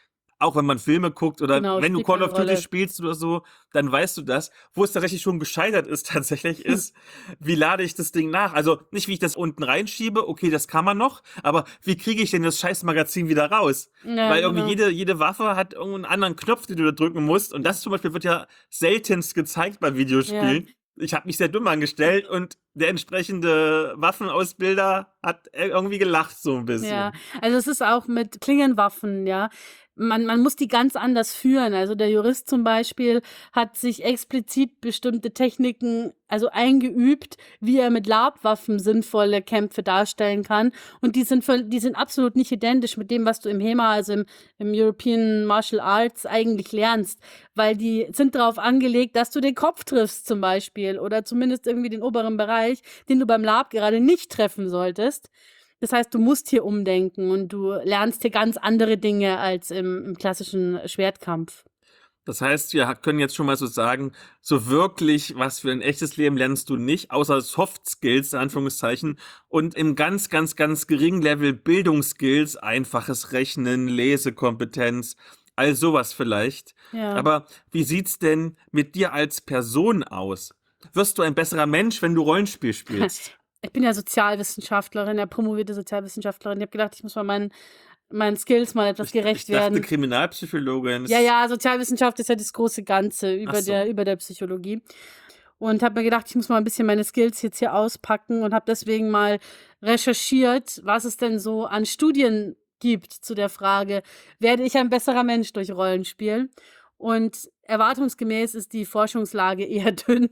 auch wenn man Filme guckt oder Genau, wenn du spielt Call keine of Duty Rolle. spielst oder so, dann weißt du das. Wo es tatsächlich schon gescheitert ist tatsächlich ist, wie lade ich das Ding nach? Also nicht, wie ich das unten reinschiebe, okay, das kann man noch, aber wie kriege ich denn das scheiß Magazin wieder raus? Ja, Weil irgendwie genau. jede, jede Waffe hat irgendeinen anderen Knopf, den du da drücken musst. Und das zum Beispiel wird ja seltenst gezeigt bei Videospielen. Ja. Ich habe mich sehr dumm angestellt und der entsprechende Waffenausbilder hat irgendwie gelacht so ein bisschen. Ja, also es ist auch mit Klingenwaffen, ja. Man, man muss die ganz anders führen. Also der Jurist zum Beispiel hat sich explizit bestimmte Techniken, also eingeübt, wie er mit Labwaffen sinnvolle Kämpfe darstellen kann. Und die sind, voll, die sind absolut nicht identisch mit dem, was du im HEMA, also im, im European Martial Arts, eigentlich lernst. Weil die sind darauf angelegt, dass du den Kopf triffst zum Beispiel oder zumindest irgendwie den oberen Bereich, den du beim Lab gerade nicht treffen solltest. Das heißt, du musst hier umdenken und du lernst hier ganz andere Dinge als im, im klassischen Schwertkampf. Das heißt, wir können jetzt schon mal so sagen, so wirklich was für ein echtes Leben lernst du nicht, außer Soft Skills, in Anführungszeichen, und im ganz, ganz, ganz geringen Level Bildungsskills, einfaches Rechnen, Lesekompetenz, all sowas vielleicht. Ja. Aber wie sieht's denn mit dir als Person aus? Wirst du ein besserer Mensch, wenn du Rollenspiel spielst? Ich bin ja Sozialwissenschaftlerin, ja promovierte Sozialwissenschaftlerin. Ich habe gedacht, ich muss mal meinen, meinen Skills mal etwas Ich, gerecht ich dachte werden. Kriminalpsychologin. Ja, ja, Sozialwissenschaft ist ja das große Ganze über, Ach so. der, über der Psychologie. Und habe mir gedacht, ich muss mal ein bisschen meine Skills jetzt hier auspacken und habe deswegen mal recherchiert, was es denn so an Studien gibt zu der Frage, werde ich ein besserer Mensch durch Rollenspiel? Und erwartungsgemäß ist die Forschungslage eher dünn,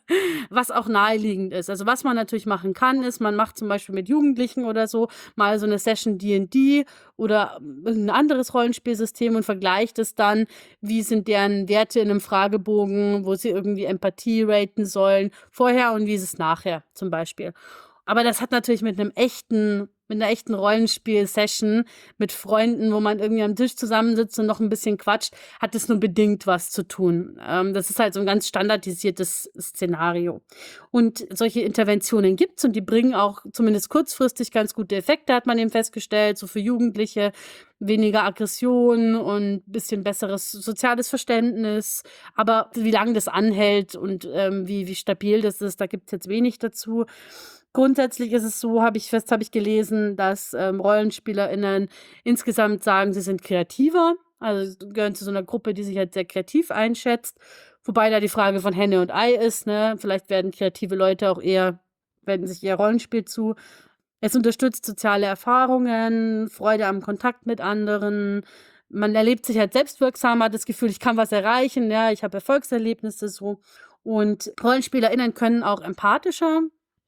was auch naheliegend ist. Also was man natürlich machen kann, ist, man macht zum Beispiel mit Jugendlichen oder so mal so eine Session D und D oder ein anderes Rollenspielsystem und vergleicht es dann, wie sind deren Werte in einem Fragebogen, wo sie irgendwie Empathie raten sollen, vorher und wie ist es nachher zum Beispiel. Aber das hat natürlich mit einem echten, mit einer echten Rollenspiel-Session mit Freunden, wo man irgendwie am Tisch zusammensitzt und noch ein bisschen quatscht, hat es nur bedingt was zu tun. Ähm, das ist halt so ein ganz standardisiertes Szenario. Und solche Interventionen gibt's und die bringen auch zumindest kurzfristig ganz gute Effekte, hat man eben festgestellt, so für Jugendliche. Weniger Aggression und bisschen besseres soziales Verständnis. Aber wie lange das anhält und ähm, wie, wie stabil das ist, da gibt's jetzt wenig dazu. Grundsätzlich ist es so, habe ich fest habe ich gelesen, dass ähm, RollenspielerInnen insgesamt sagen, sie sind kreativer. Also sie gehören zu so einer Gruppe, die sich halt sehr kreativ einschätzt. Wobei da die Frage von Henne und Ei ist, ne? Vielleicht werden kreative Leute auch eher, wenden sich eher Rollenspiel zu. Es unterstützt soziale Erfahrungen, Freude am Kontakt mit anderen. Man erlebt sich halt selbstwirksamer, das Gefühl, ich kann was erreichen, ja, ich habe Erfolgserlebnisse so. Und RollenspielerInnen können auch empathischer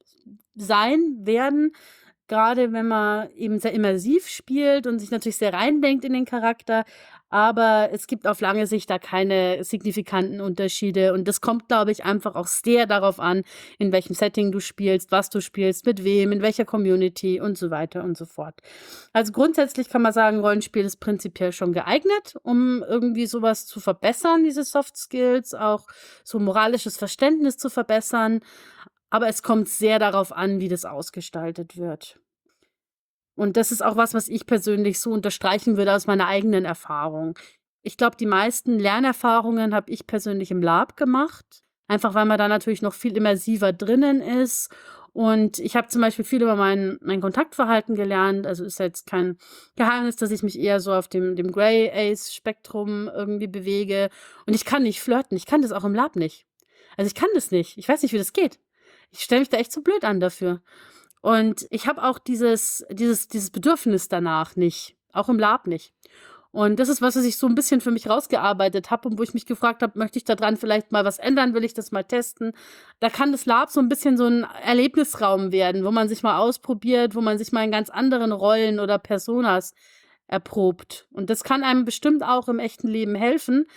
sein werden, gerade wenn man eben sehr immersiv spielt und sich natürlich sehr reindenkt in den Charakter. Aber es gibt auf lange Sicht da keine signifikanten Unterschiede. Und das kommt, glaube ich, einfach auch sehr darauf an, in welchem Setting du spielst, was du spielst, mit wem, in welcher Community und so weiter und so fort. Also grundsätzlich kann man sagen, Rollenspiel ist prinzipiell schon geeignet, um irgendwie sowas zu verbessern, diese Soft Skills, auch so moralisches Verständnis zu verbessern. Aber es kommt sehr darauf an, wie das ausgestaltet wird. Und das ist auch was, was ich persönlich so unterstreichen würde aus meiner eigenen Erfahrung. Ich glaube, die meisten Lernerfahrungen habe ich persönlich im Lab gemacht. Einfach weil man da natürlich noch viel immersiver drinnen ist. Und ich habe zum Beispiel viel über mein, mein Kontaktverhalten gelernt. Also ist jetzt kein Geheimnis, dass ich mich eher so auf dem, dem Grey-Ace-Spektrum irgendwie bewege. Und ich kann nicht flirten. Ich kann das auch im Lab nicht. Also ich kann das nicht. Ich weiß nicht, wie das geht. Ich stelle mich da echt so blöd an dafür. Und ich habe auch dieses, dieses, dieses Bedürfnis danach nicht. Auch im Lab nicht. Und das ist was, was ich so ein bisschen für mich rausgearbeitet habe und wo ich mich gefragt habe, möchte ich da dran vielleicht mal was ändern? Will ich das mal testen? Da kann das Lab so ein bisschen so ein Erlebnisraum werden, wo man sich mal ausprobiert, wo man sich mal in ganz anderen Rollen oder Personas erprobt. Und das kann einem bestimmt auch im echten Leben helfen.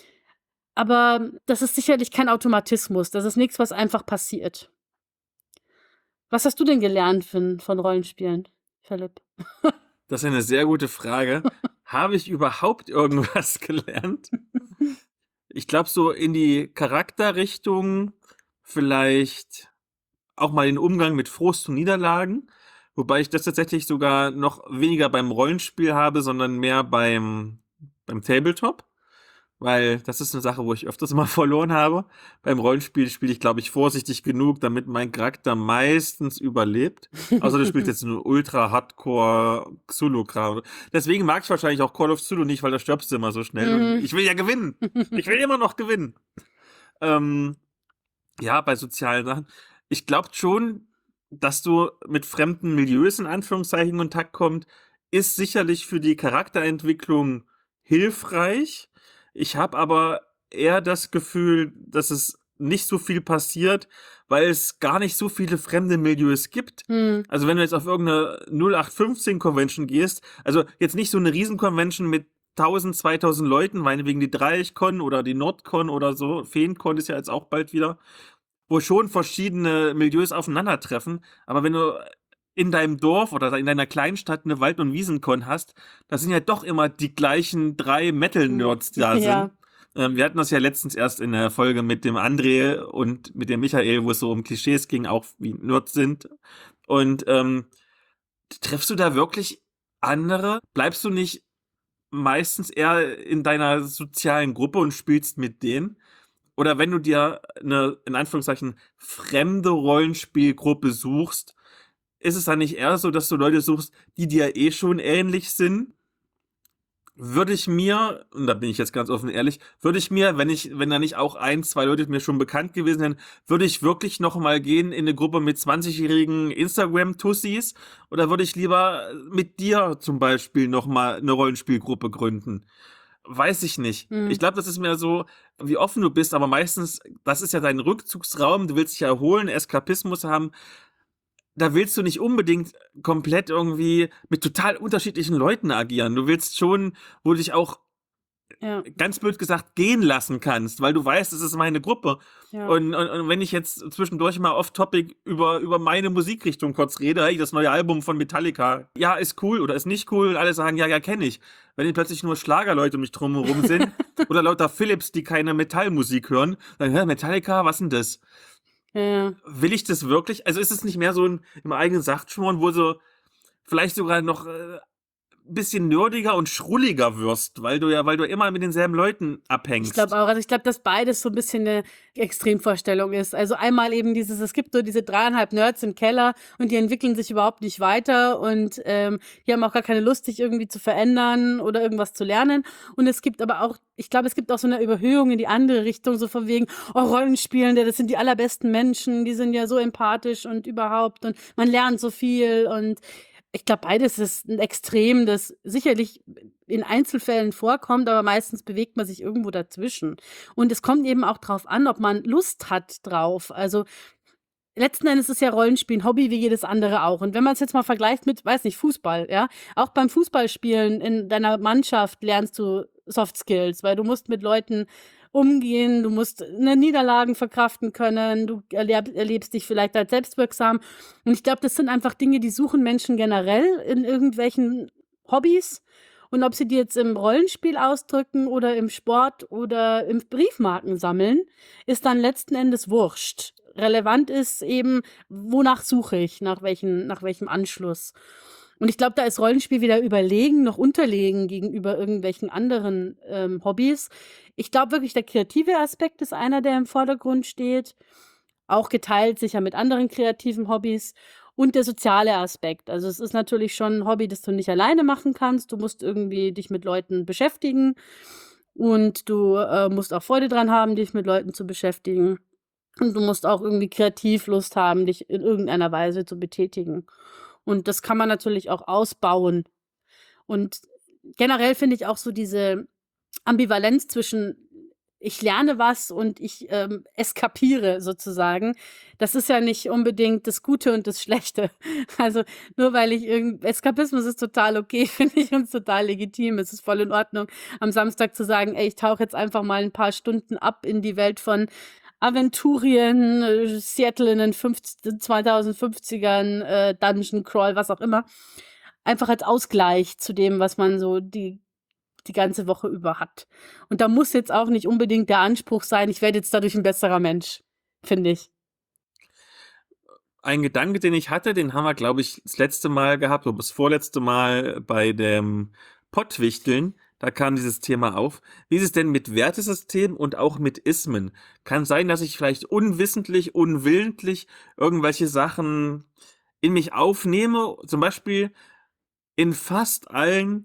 Aber das ist sicherlich kein Automatismus. Das ist nichts, was einfach passiert. Was hast du denn gelernt von, von Rollenspielen, Philipp? Das ist eine sehr gute Frage. Habe ich überhaupt irgendwas gelernt? Ich glaube, so in die Charakterrichtung vielleicht auch mal den Umgang mit Frust und Niederlagen. Wobei ich das tatsächlich sogar noch weniger beim Rollenspiel habe, sondern mehr beim beim Tabletop, weil das ist eine Sache, wo ich öfters mal verloren habe. Beim Rollenspiel spiele ich, glaube ich, vorsichtig genug, damit mein Charakter meistens überlebt. Außer du spielst jetzt nur Ultra-Hardcore Cthulhu-Kram. Deswegen mag ich wahrscheinlich auch Call of Cthulhu nicht, weil da stirbst du immer so schnell. Und Mhm. ich will ja gewinnen. Ich will immer noch gewinnen. Ähm, ja, bei sozialen Sachen. Ich glaube schon, dass du mit fremden Milieus in Anführungszeichen in Kontakt kommst, ist sicherlich für die Charakterentwicklung hilfreich. Ich habe aber eher das Gefühl, dass es nicht so viel passiert, weil es gar nicht so viele fremde Milieus gibt. Hm. Also wenn du jetzt auf irgendeine null acht fünfzehn Convention gehst, also jetzt nicht so eine Riesenconvention mit tausend, zweitausend Leuten, meinetwegen die Dreieichkon oder die Nordcon oder so, Feencon ist ja jetzt auch bald wieder, wo schon verschiedene Milieus aufeinandertreffen. Aber wenn du in deinem Dorf oder in deiner Kleinstadt eine Wald- und Wiesenkon hast, da sind ja doch immer die gleichen drei Metal-Nerds, die da sind. Ja. Ähm, wir hatten das ja letztens erst in der Folge mit dem André und mit dem Michael, wo es so um Klischees ging, auch wie Nerds sind. Und ähm, triffst du da wirklich andere? Bleibst du nicht meistens eher in deiner sozialen Gruppe und spielst mit denen? Oder wenn du dir eine, in Anführungszeichen, fremde Rollenspielgruppe suchst, ist es dann nicht eher so, dass du Leute suchst, die dir eh schon ähnlich sind? Würde ich mir, und da bin ich jetzt ganz offen ehrlich, würde ich mir, wenn ich, wenn da nicht auch ein, zwei Leute mir schon bekannt gewesen wären, würde ich wirklich noch mal gehen in eine Gruppe mit zwanzigjährigen Instagram-Tussis oder würde ich lieber mit dir zum Beispiel noch mal eine Rollenspielgruppe gründen? Weiß ich nicht. Hm. Ich glaube, das ist mehr so, wie offen du bist, aber meistens, das ist ja dein Rückzugsraum, du willst dich erholen, Eskapismus haben. Da willst du nicht unbedingt komplett irgendwie mit total unterschiedlichen Leuten agieren. Du willst schon, wo du dich auch, Ja. ganz blöd gesagt, gehen lassen kannst, weil du weißt, es ist meine Gruppe. Ja. Und, und, und wenn ich jetzt zwischendurch mal off-topic über, über meine Musikrichtung kurz rede, hey, das neue Album von Metallica, ja, ist cool oder ist nicht cool, und alle sagen, ja, ja, kenne ich. Wenn die plötzlich nur Schlagerleute um mich drumherum sind oder lauter Philips, die keine Metallmusik hören, dann, hä, Metallica, was denn das? Ja. Will ich das wirklich? Also ist es nicht mehr so ein im eigenen Saftschmoren, wo so vielleicht sogar noch äh, ein bisschen nerdiger und schrulliger wirst, weil du ja, weil du immer mit denselben Leuten abhängst. Ich glaube auch, also ich glaube, dass beides so ein bisschen eine Extremvorstellung ist. Also einmal eben dieses, es gibt so diese dreieinhalb Nerds im Keller und die entwickeln sich überhaupt nicht weiter und ähm, die haben auch gar keine Lust, sich irgendwie zu verändern oder irgendwas zu lernen. Und es gibt aber auch, ich glaube, es gibt auch so eine Überhöhung in die andere Richtung, so von wegen, oh, Rollenspielende, das sind die allerbesten Menschen, die sind ja so empathisch und überhaupt und man lernt so viel und ich glaube, beides ist ein Extrem, das sicherlich in Einzelfällen vorkommt, aber meistens bewegt man sich irgendwo dazwischen. Und es kommt eben auch drauf an, ob man Lust hat drauf. Also letzten Endes ist ja Rollenspiel ein Hobby wie jedes andere auch. Und wenn man es jetzt mal vergleicht mit, weiß nicht, Fußball, ja, auch beim Fußballspielen in deiner Mannschaft lernst du Soft Skills, weil du musst mit Leuten umgehen, du musst eine Niederlagen verkraften können, du erleb, erlebst dich vielleicht als selbstwirksam. Und ich glaube, das sind einfach Dinge, die suchen Menschen generell in irgendwelchen Hobbys. Und ob sie die jetzt im Rollenspiel ausdrücken oder im Sport oder im Briefmarken sammeln, ist dann letzten Endes wurscht. Relevant ist eben, wonach suche ich, nach welchen, nach welchem Anschluss. Und ich glaube, da ist Rollenspiel weder überlegen noch unterlegen gegenüber irgendwelchen anderen ähm, Hobbys. Ich glaube wirklich, der kreative Aspekt ist einer, der im Vordergrund steht. Auch geteilt sicher mit anderen kreativen Hobbys. Und der soziale Aspekt. Also es ist natürlich schon ein Hobby, das du nicht alleine machen kannst. Du musst irgendwie dich mit Leuten beschäftigen. Und du äh, musst auch Freude dran haben, dich mit Leuten zu beschäftigen. Und du musst auch irgendwie kreativ Lust haben, dich in irgendeiner Weise zu betätigen. Und das kann man natürlich auch ausbauen. Und generell finde ich auch so diese Ambivalenz zwischen ich lerne was und ich ähm, eskapiere sozusagen. Das ist ja nicht unbedingt das Gute und das Schlechte. Also nur weil ich irgend Eskapismus ist total okay, finde ich, und total legitim. Es ist voll in Ordnung, am Samstag zu sagen, ey, ich tauche jetzt einfach mal ein paar Stunden ab in die Welt von Aventurien, äh, Seattle in den zweitausendfünfzigern, äh, Dungeon Crawl, was auch immer. Einfach als Ausgleich zu dem, was man so die, die ganze Woche über hat. Und da muss jetzt auch nicht unbedingt der Anspruch sein, ich werde jetzt dadurch ein besserer Mensch, finde ich. Ein Gedanke, den ich hatte, den haben wir, glaube ich, das letzte Mal gehabt, oder das vorletzte Mal bei dem Pottwichteln. da kam dieses Thema auf. Wie ist es denn mit Wertesystemen und auch mit Ismen? Kann sein, dass ich vielleicht unwissentlich, unwillentlich irgendwelche Sachen in mich aufnehme. Zum Beispiel in fast allen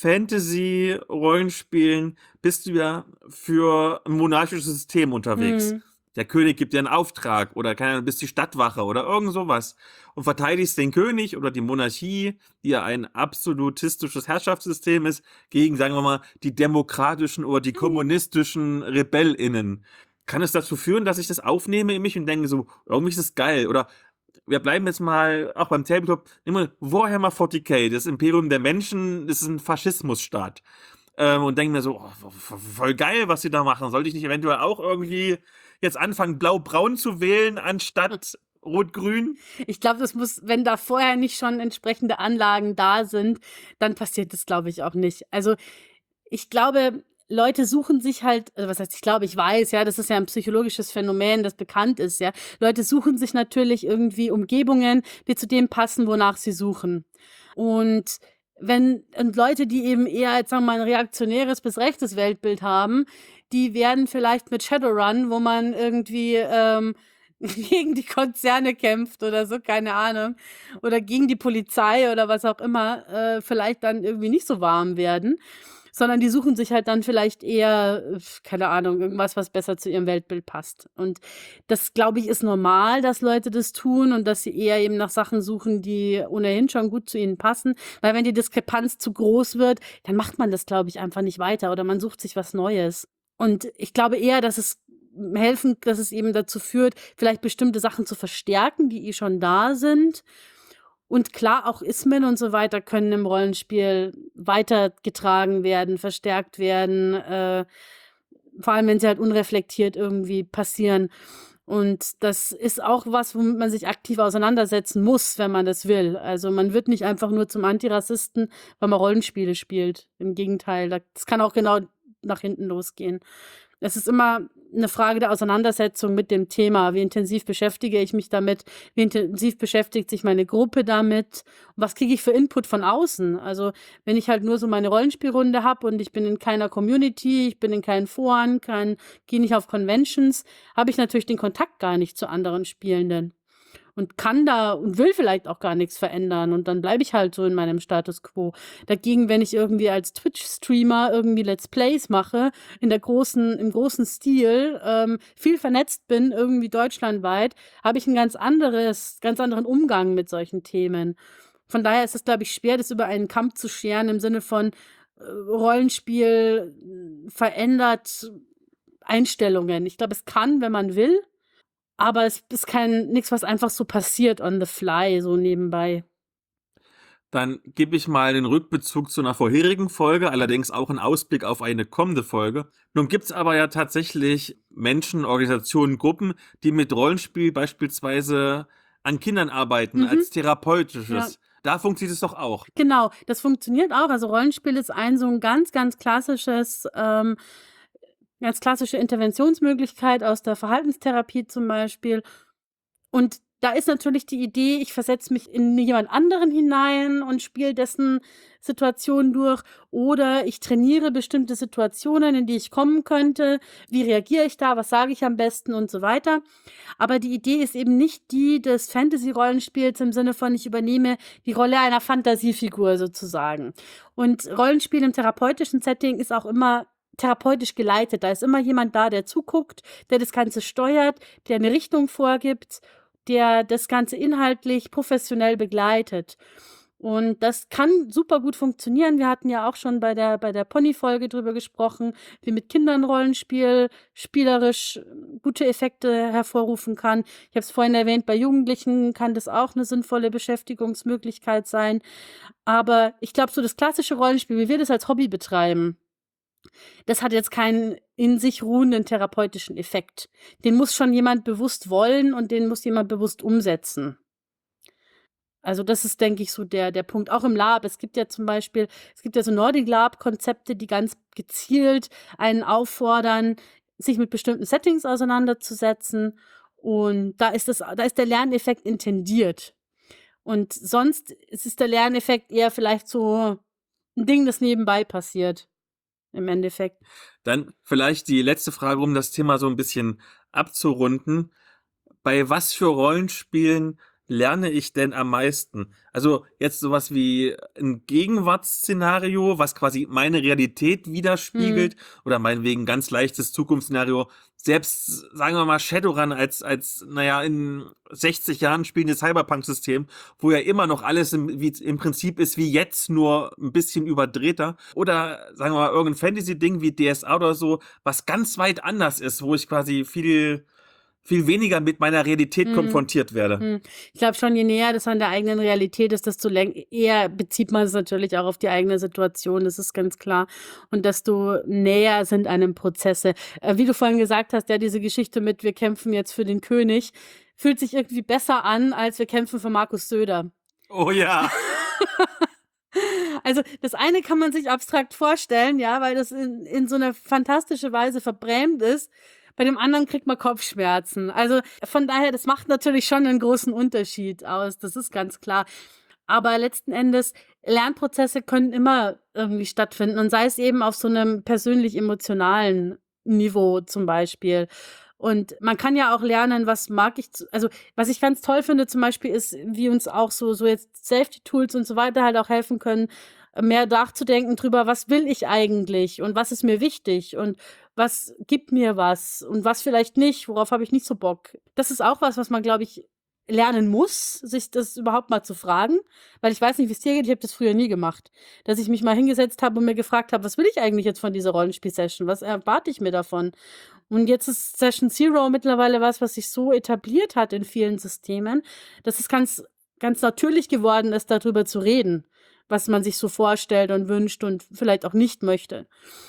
Fantasy-Rollenspielen bist du ja für ein monarchisches System unterwegs. Hm. Der König gibt dir einen Auftrag oder keine Ahnung, bist die Stadtwache oder irgend sowas und verteidigst den König oder die Monarchie, die ja ein absolutistisches Herrschaftssystem ist, gegen, sagen wir mal, die demokratischen oder die kommunistischen RebellInnen. Kann es dazu führen, dass ich das aufnehme in mich und denke so, irgendwie ist das geil? Oder wir bleiben jetzt mal auch beim Tabletop, nehmen wir Warhammer forty K, das Imperium der Menschen, das ist ein Faschismusstaat. Ähm, und denken mir so, oh, voll geil, was sie da machen. Sollte ich nicht eventuell auch irgendwie jetzt anfangen, blau-braun zu wählen, anstatt rot-grün? Ich glaube, das muss, wenn da vorher nicht schon entsprechende Anlagen da sind, dann passiert das, glaube ich, auch nicht. Also ich glaube, Leute suchen sich halt, also was heißt, ich glaube, ich weiß, ja, das ist ja ein psychologisches Phänomen, das bekannt ist, ja. Leute suchen sich natürlich irgendwie Umgebungen, die zu dem passen, wonach sie suchen. Und wenn, und Leute, die eben eher, jetzt sagen wir mal, ein reaktionäres bis rechtes Weltbild haben, die werden vielleicht mit Shadowrun, wo man irgendwie ähm, gegen die Konzerne kämpft oder so, keine Ahnung, oder gegen die Polizei oder was auch immer, äh, vielleicht dann irgendwie nicht so warm werden, sondern die suchen sich halt dann vielleicht eher, äh, keine Ahnung, irgendwas, was besser zu ihrem Weltbild passt. Und das, glaube ich, ist normal, dass Leute das tun und dass sie eher eben nach Sachen suchen, die ohnehin schon gut zu ihnen passen. Weil wenn die Diskrepanz zu groß wird, dann macht man das, glaube ich, einfach nicht weiter oder man sucht sich was Neues. Und ich glaube eher, dass es helfen, dass es eben dazu führt, vielleicht bestimmte Sachen zu verstärken, die eh schon da sind. Und klar, auch Ismen und so weiter können im Rollenspiel weitergetragen werden, verstärkt werden, äh, vor allem wenn sie halt unreflektiert irgendwie passieren. Und das ist auch was, womit man sich aktiv auseinandersetzen muss, wenn man das will. Also man wird nicht einfach nur zum Antirassisten, weil man Rollenspiele spielt. Im Gegenteil, das kann auch genau nach hinten losgehen. Es ist immer eine Frage der Auseinandersetzung mit dem Thema. Wie intensiv beschäftige ich mich damit? Wie intensiv beschäftigt sich meine Gruppe damit? Und was kriege ich für Input von außen? Also wenn ich halt nur so meine Rollenspielrunde habe und ich bin in keiner Community, ich bin in keinen Foren, kein, gehe nicht auf Conventions, habe ich natürlich den Kontakt gar nicht zu anderen Spielenden. Und kann da und will vielleicht auch gar nichts verändern. Und dann bleibe ich halt so in meinem Status quo. Dagegen, wenn ich irgendwie als Twitch-Streamer irgendwie Let's Plays mache, in der großen, im großen Stil, ähm, viel vernetzt bin, irgendwie deutschlandweit, habe ich einen ganz anderes, ganz anderen Umgang mit solchen Themen. Von daher ist es, glaube ich, schwer, das über einen Kamm zu scheren, im Sinne von äh, Rollenspiel äh, verändert Einstellungen. Ich glaube, es kann, wenn man will. Aber es ist kein nichts, was einfach so passiert on the fly, so nebenbei. Dann gebe ich mal den Rückbezug zu einer vorherigen Folge, allerdings auch einen Ausblick auf eine kommende Folge. Nun gibt es aber ja tatsächlich Menschen, Organisationen, Gruppen, die mit Rollenspiel beispielsweise an Kindern arbeiten, Mhm. als therapeutisches. Ja. Da funktioniert es doch auch. Genau, das funktioniert auch. Also Rollenspiel ist ein so ein ganz, ganz klassisches, ähm, ganz klassische Interventionsmöglichkeit aus der Verhaltenstherapie zum Beispiel. Und da ist natürlich die Idee, ich versetze mich in jemand anderen hinein und spiele dessen Situation durch. Oder ich trainiere bestimmte Situationen, in die ich kommen könnte. Wie reagiere ich da? Was sage ich am besten? Und so weiter. Aber die Idee ist eben nicht die des Fantasy-Rollenspiels im Sinne von, ich übernehme die Rolle einer Fantasiefigur sozusagen. Und Rollenspiel im therapeutischen Setting ist auch immer therapeutisch geleitet. Da ist immer jemand da, der zuguckt, der das Ganze steuert, der eine Richtung vorgibt, der das Ganze inhaltlich professionell begleitet. Und das kann super gut funktionieren. Wir hatten ja auch schon bei der, bei der Pony-Folge drüber gesprochen, wie mit Kindern Rollenspiel spielerisch gute Effekte hervorrufen kann. Ich habe es vorhin erwähnt, bei Jugendlichen kann das auch eine sinnvolle Beschäftigungsmöglichkeit sein. Aber ich glaube, so das klassische Rollenspiel, wie wir das als Hobby betreiben, das hat jetzt keinen in sich ruhenden therapeutischen Effekt. Den muss schon jemand bewusst wollen und den muss jemand bewusst umsetzen. Also das ist, denke ich, so der, der Punkt. Auch im Lab. Es gibt ja zum Beispiel, es gibt ja so Nordic Lab-Konzepte, die ganz gezielt einen auffordern, sich mit bestimmten Settings auseinanderzusetzen. Und da ist das, da ist der Lerneffekt intendiert. Und sonst ist es der Lerneffekt eher vielleicht so ein Ding, das nebenbei passiert. im Endeffekt. Dann vielleicht die letzte Frage, um das Thema so ein bisschen abzurunden. Bei was für Rollenspielen lerne ich denn am meisten? Also jetzt sowas wie ein Gegenwartsszenario, was quasi meine Realität Hm. widerspiegelt, oder meinetwegen ganz leichtes Zukunftsszenario. Selbst, sagen wir mal, Shadowrun als, als, naja, in sechzig Jahren spielendes Cyberpunk-System, wo ja immer noch alles im, wie, im Prinzip ist wie jetzt, nur ein bisschen überdrehter. Oder, sagen wir mal, irgendein Fantasy-Ding wie D S A oder so, was ganz weit anders ist, wo ich quasi viel, viel weniger mit meiner Realität Hm. konfrontiert werde. Hm. Ich glaube schon, je näher das an der eigenen Realität ist, desto läng- eher bezieht man es natürlich auch auf die eigene Situation, das ist ganz klar. Und desto näher sind einem Prozesse. Äh, wie du vorhin gesagt hast, ja, diese Geschichte mit, wir kämpfen jetzt für den König, fühlt sich irgendwie besser an, als wir kämpfen für Markus Söder. Oh ja. Also das eine kann man sich abstrakt vorstellen, ja, weil das in, in so einer fantastische Weise verbrämt ist. Bei dem anderen kriegt man Kopfschmerzen. Also von daher, das macht natürlich schon einen großen Unterschied aus. Das ist ganz klar. Aber letzten Endes, Lernprozesse können immer irgendwie stattfinden. Und sei es eben auf so einem persönlich-emotionalen Niveau zum Beispiel. Und man kann ja auch lernen, was mag ich, zu, also was ich ganz toll finde zum Beispiel ist, wie uns auch so, so jetzt Safety-Tools und so weiter halt auch helfen können, mehr nachzudenken drüber, was will ich eigentlich und was ist mir wichtig und was gibt mir was und was vielleicht nicht, worauf habe ich nicht so Bock. Das ist auch was, was man, glaube ich, lernen muss, sich das überhaupt mal zu fragen, weil ich weiß nicht, wie es dir geht, ich habe das früher nie gemacht, dass ich mich mal hingesetzt habe und mir gefragt habe, was will ich eigentlich jetzt von dieser Rollenspiel-Session, was erwarte ich mir davon? Und jetzt ist Session Zero mittlerweile was, was sich so etabliert hat in vielen Systemen, dass es ganz, ganz natürlich geworden ist, darüber zu reden, was man sich so vorstellt und wünscht und vielleicht auch nicht möchte.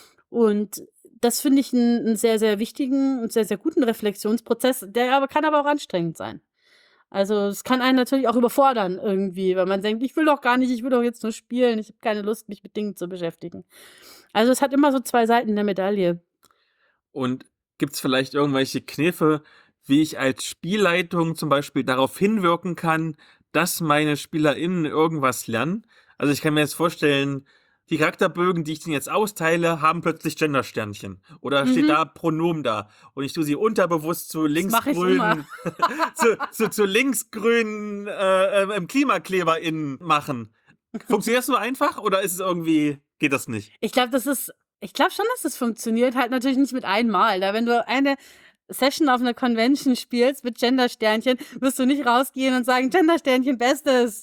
Und das finde ich einen, einen sehr, sehr wichtigen und sehr, sehr guten Reflexionsprozess, der aber kann aber auch anstrengend sein. Also es kann einen natürlich auch überfordern irgendwie, weil man denkt, ich will doch gar nicht, ich will doch jetzt nur spielen, ich habe keine Lust, mich mit Dingen zu beschäftigen. Also es hat immer so zwei Seiten der Medaille. Und gibt es vielleicht irgendwelche Kniffe, wie ich als Spielleitung zum Beispiel darauf hinwirken kann, dass meine SpielerInnen irgendwas lernen? Also ich kann mir jetzt vorstellen, die Charakterbögen, die ich denen jetzt austeile, haben plötzlich Gendersternchen. Oder steht Mhm. da Pronomen da. Und ich tue sie unterbewusst zu Das mache ich immer. linksgrünen, zu, zu, zu linksgrünen äh, äh, KlimakleberInnen machen. Funktioniert das so einfach oder ist es irgendwie, geht das nicht? Ich glaube, das ist, ich glaube schon, dass das funktioniert, halt natürlich nicht mit einmal. Da wenn du eine Session auf einer Convention spielst mit Gendersternchen, wirst du nicht rausgehen und sagen, Gendersternchen, Bestes.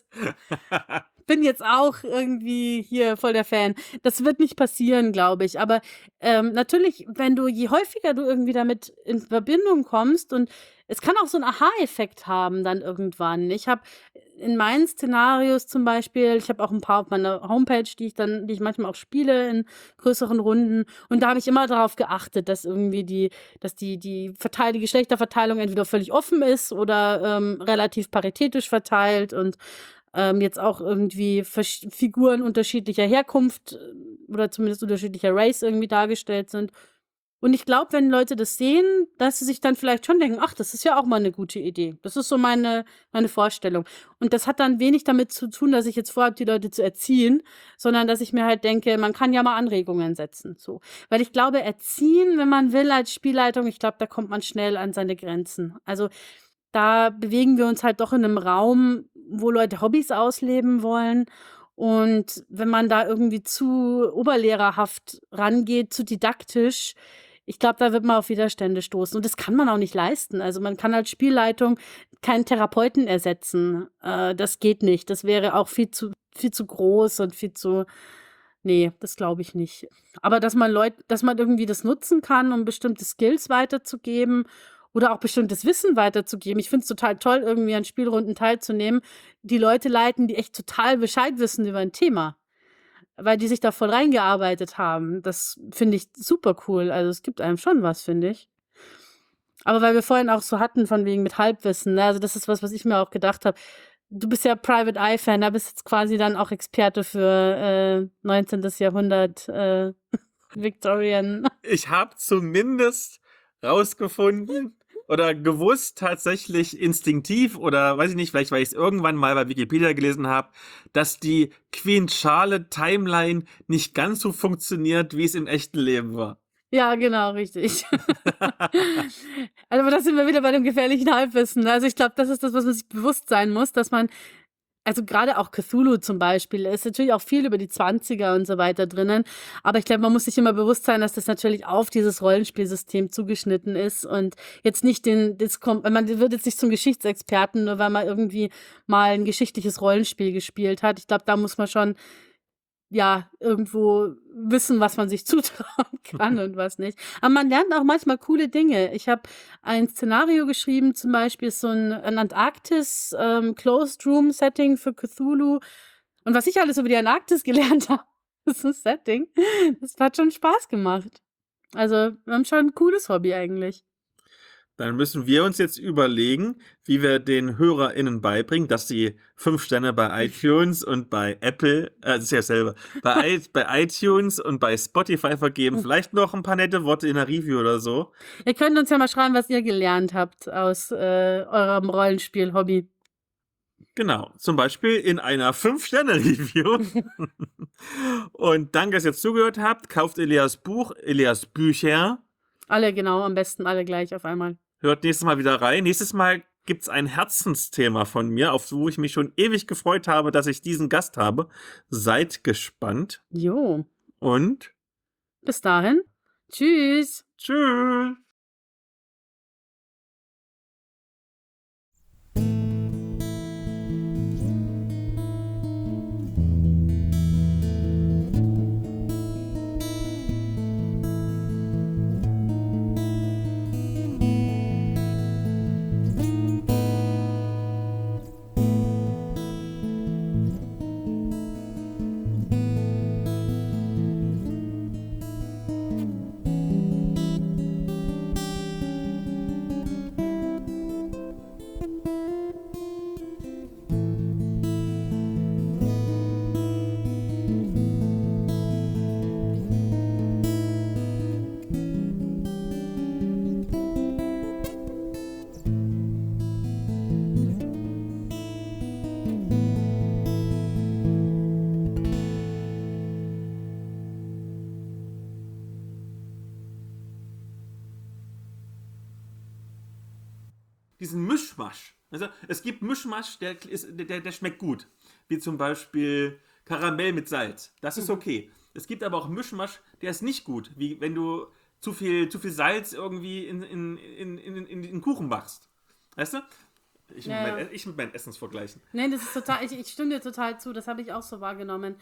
Bin jetzt auch irgendwie hier voll der Fan. Das wird nicht passieren, glaube ich. Aber ähm, natürlich, wenn du, je häufiger du irgendwie damit in Verbindung kommst und es kann auch so einen Aha-Effekt haben dann irgendwann. Ich habe in meinen Szenarios zum Beispiel, ich habe auch ein paar auf meiner Homepage, die ich dann, die ich manchmal auch spiele in größeren Runden. Und da habe ich immer darauf geachtet, dass irgendwie die, dass die, die Verteil die Geschlechterverteilung entweder völlig offen ist oder ähm, relativ paritätisch verteilt und ähm, jetzt auch irgendwie Versch- Figuren unterschiedlicher Herkunft äh, oder zumindest unterschiedlicher Race irgendwie dargestellt sind. Und ich glaube, wenn Leute das sehen, dass sie sich dann vielleicht schon denken, ach, das ist ja auch mal eine gute Idee. Das ist so meine, meine Vorstellung. Und das hat dann wenig damit zu tun, dass ich jetzt vorhabe, die Leute zu erziehen, sondern dass ich mir halt denke, man kann ja mal Anregungen setzen. So. Weil ich glaube, erziehen, wenn man will als Spielleitung, ich glaube, da kommt man schnell an seine Grenzen. Also da bewegen wir uns halt doch in einem Raum, wo Leute Hobbys ausleben wollen. Und wenn man da irgendwie zu oberlehrerhaft rangeht, zu didaktisch, ich glaube, da wird man auf Widerstände stoßen. Und das kann man auch nicht leisten. Also man kann als Spielleitung keinen Therapeuten ersetzen. Äh, das geht nicht. Das wäre auch viel zu, viel zu groß und viel zu. Nee, das glaube ich nicht. Aber dass man Leute, dass man irgendwie das nutzen kann, um bestimmte Skills weiterzugeben oder auch bestimmtes Wissen weiterzugeben. Ich finde es total toll, irgendwie an Spielrunden teilzunehmen, die Leute leiten, die echt total Bescheid wissen über ein Thema, weil die sich da voll reingearbeitet haben. Das finde ich super cool. Also es gibt einem schon was, finde ich. Aber weil wir vorhin auch so hatten, von wegen mit Halbwissen, ne? Also das ist was, was ich mir auch gedacht habe. Du bist ja Private Eye-Fan, da bist jetzt quasi dann auch Experte für äh, neunzehnten. Jahrhundert äh, Victorian. Ich habe zumindest rausgefunden, oder gewusst tatsächlich instinktiv oder weiß ich nicht, vielleicht weil ich es irgendwann mal bei Wikipedia gelesen habe, dass die Queen Charlotte Timeline nicht ganz so funktioniert, wie es im echten Leben war. Ja, genau, richtig. Also, aber da sind wir wieder bei dem gefährlichen Halbwissen. Also, ich glaube, das ist das, was man sich bewusst sein muss, dass man also gerade auch Cthulhu zum Beispiel, da ist natürlich auch viel über die Zwanziger und so weiter drinnen, aber ich glaube, man muss sich immer bewusst sein, dass das natürlich auf dieses Rollenspielsystem zugeschnitten ist und jetzt nicht den, das kommt, man wird jetzt nicht zum Geschichtsexperten, nur weil man irgendwie mal ein geschichtliches Rollenspiel gespielt hat. Ich glaube, da muss man schon ja, irgendwo wissen, was man sich zutrauen kann und was nicht. Aber man lernt auch manchmal coole Dinge. Ich habe ein Szenario geschrieben, zum Beispiel so ein, ein Antarktis ähm, Closed Room Setting für Cthulhu. Und was ich alles über die Antarktis gelernt habe, ist ein Setting. Das hat schon Spaß gemacht. Also, wir haben schon ein cooles Hobby eigentlich. Dann müssen wir uns jetzt überlegen, wie wir den HörerInnen beibringen, dass sie fünf Sterne bei iTunes und bei Apple, äh, das ist ja selber, bei, I, bei iTunes und bei Spotify vergeben. Vielleicht noch ein paar nette Worte in der Review oder so. Ihr könnt uns ja mal schreiben, was ihr gelernt habt aus äh, eurem Rollenspiel-Hobby. Genau, zum Beispiel in einer fünf Sterne Review. Und danke, dass ihr jetzt zugehört habt. Kauft Elias Buch, Elias Bücher. Alle, genau, am besten alle gleich auf einmal. Hört nächstes Mal wieder rein. Nächstes Mal gibt's ein Herzensthema von mir, auf wo ich mich schon ewig gefreut habe, dass ich diesen Gast habe. Seid gespannt. Jo. Und bis dahin. Tschüss. Tschüss. Diesen Mischmasch. Also es gibt Mischmasch, der, ist, der, der schmeckt gut. Wie zum Beispiel Karamell mit Salz. Das ist okay. Es gibt aber auch Mischmasch, der ist nicht gut. Wie wenn du zu viel, zu viel Salz irgendwie in, in, in, in, in den Kuchen machst. Weißt du? Ich, Ja, mit, ja. mein, ich mit meinen Essensvergleichen. Nein, das ist total, ich, ich stimme dir total zu, das habe ich auch so wahrgenommen.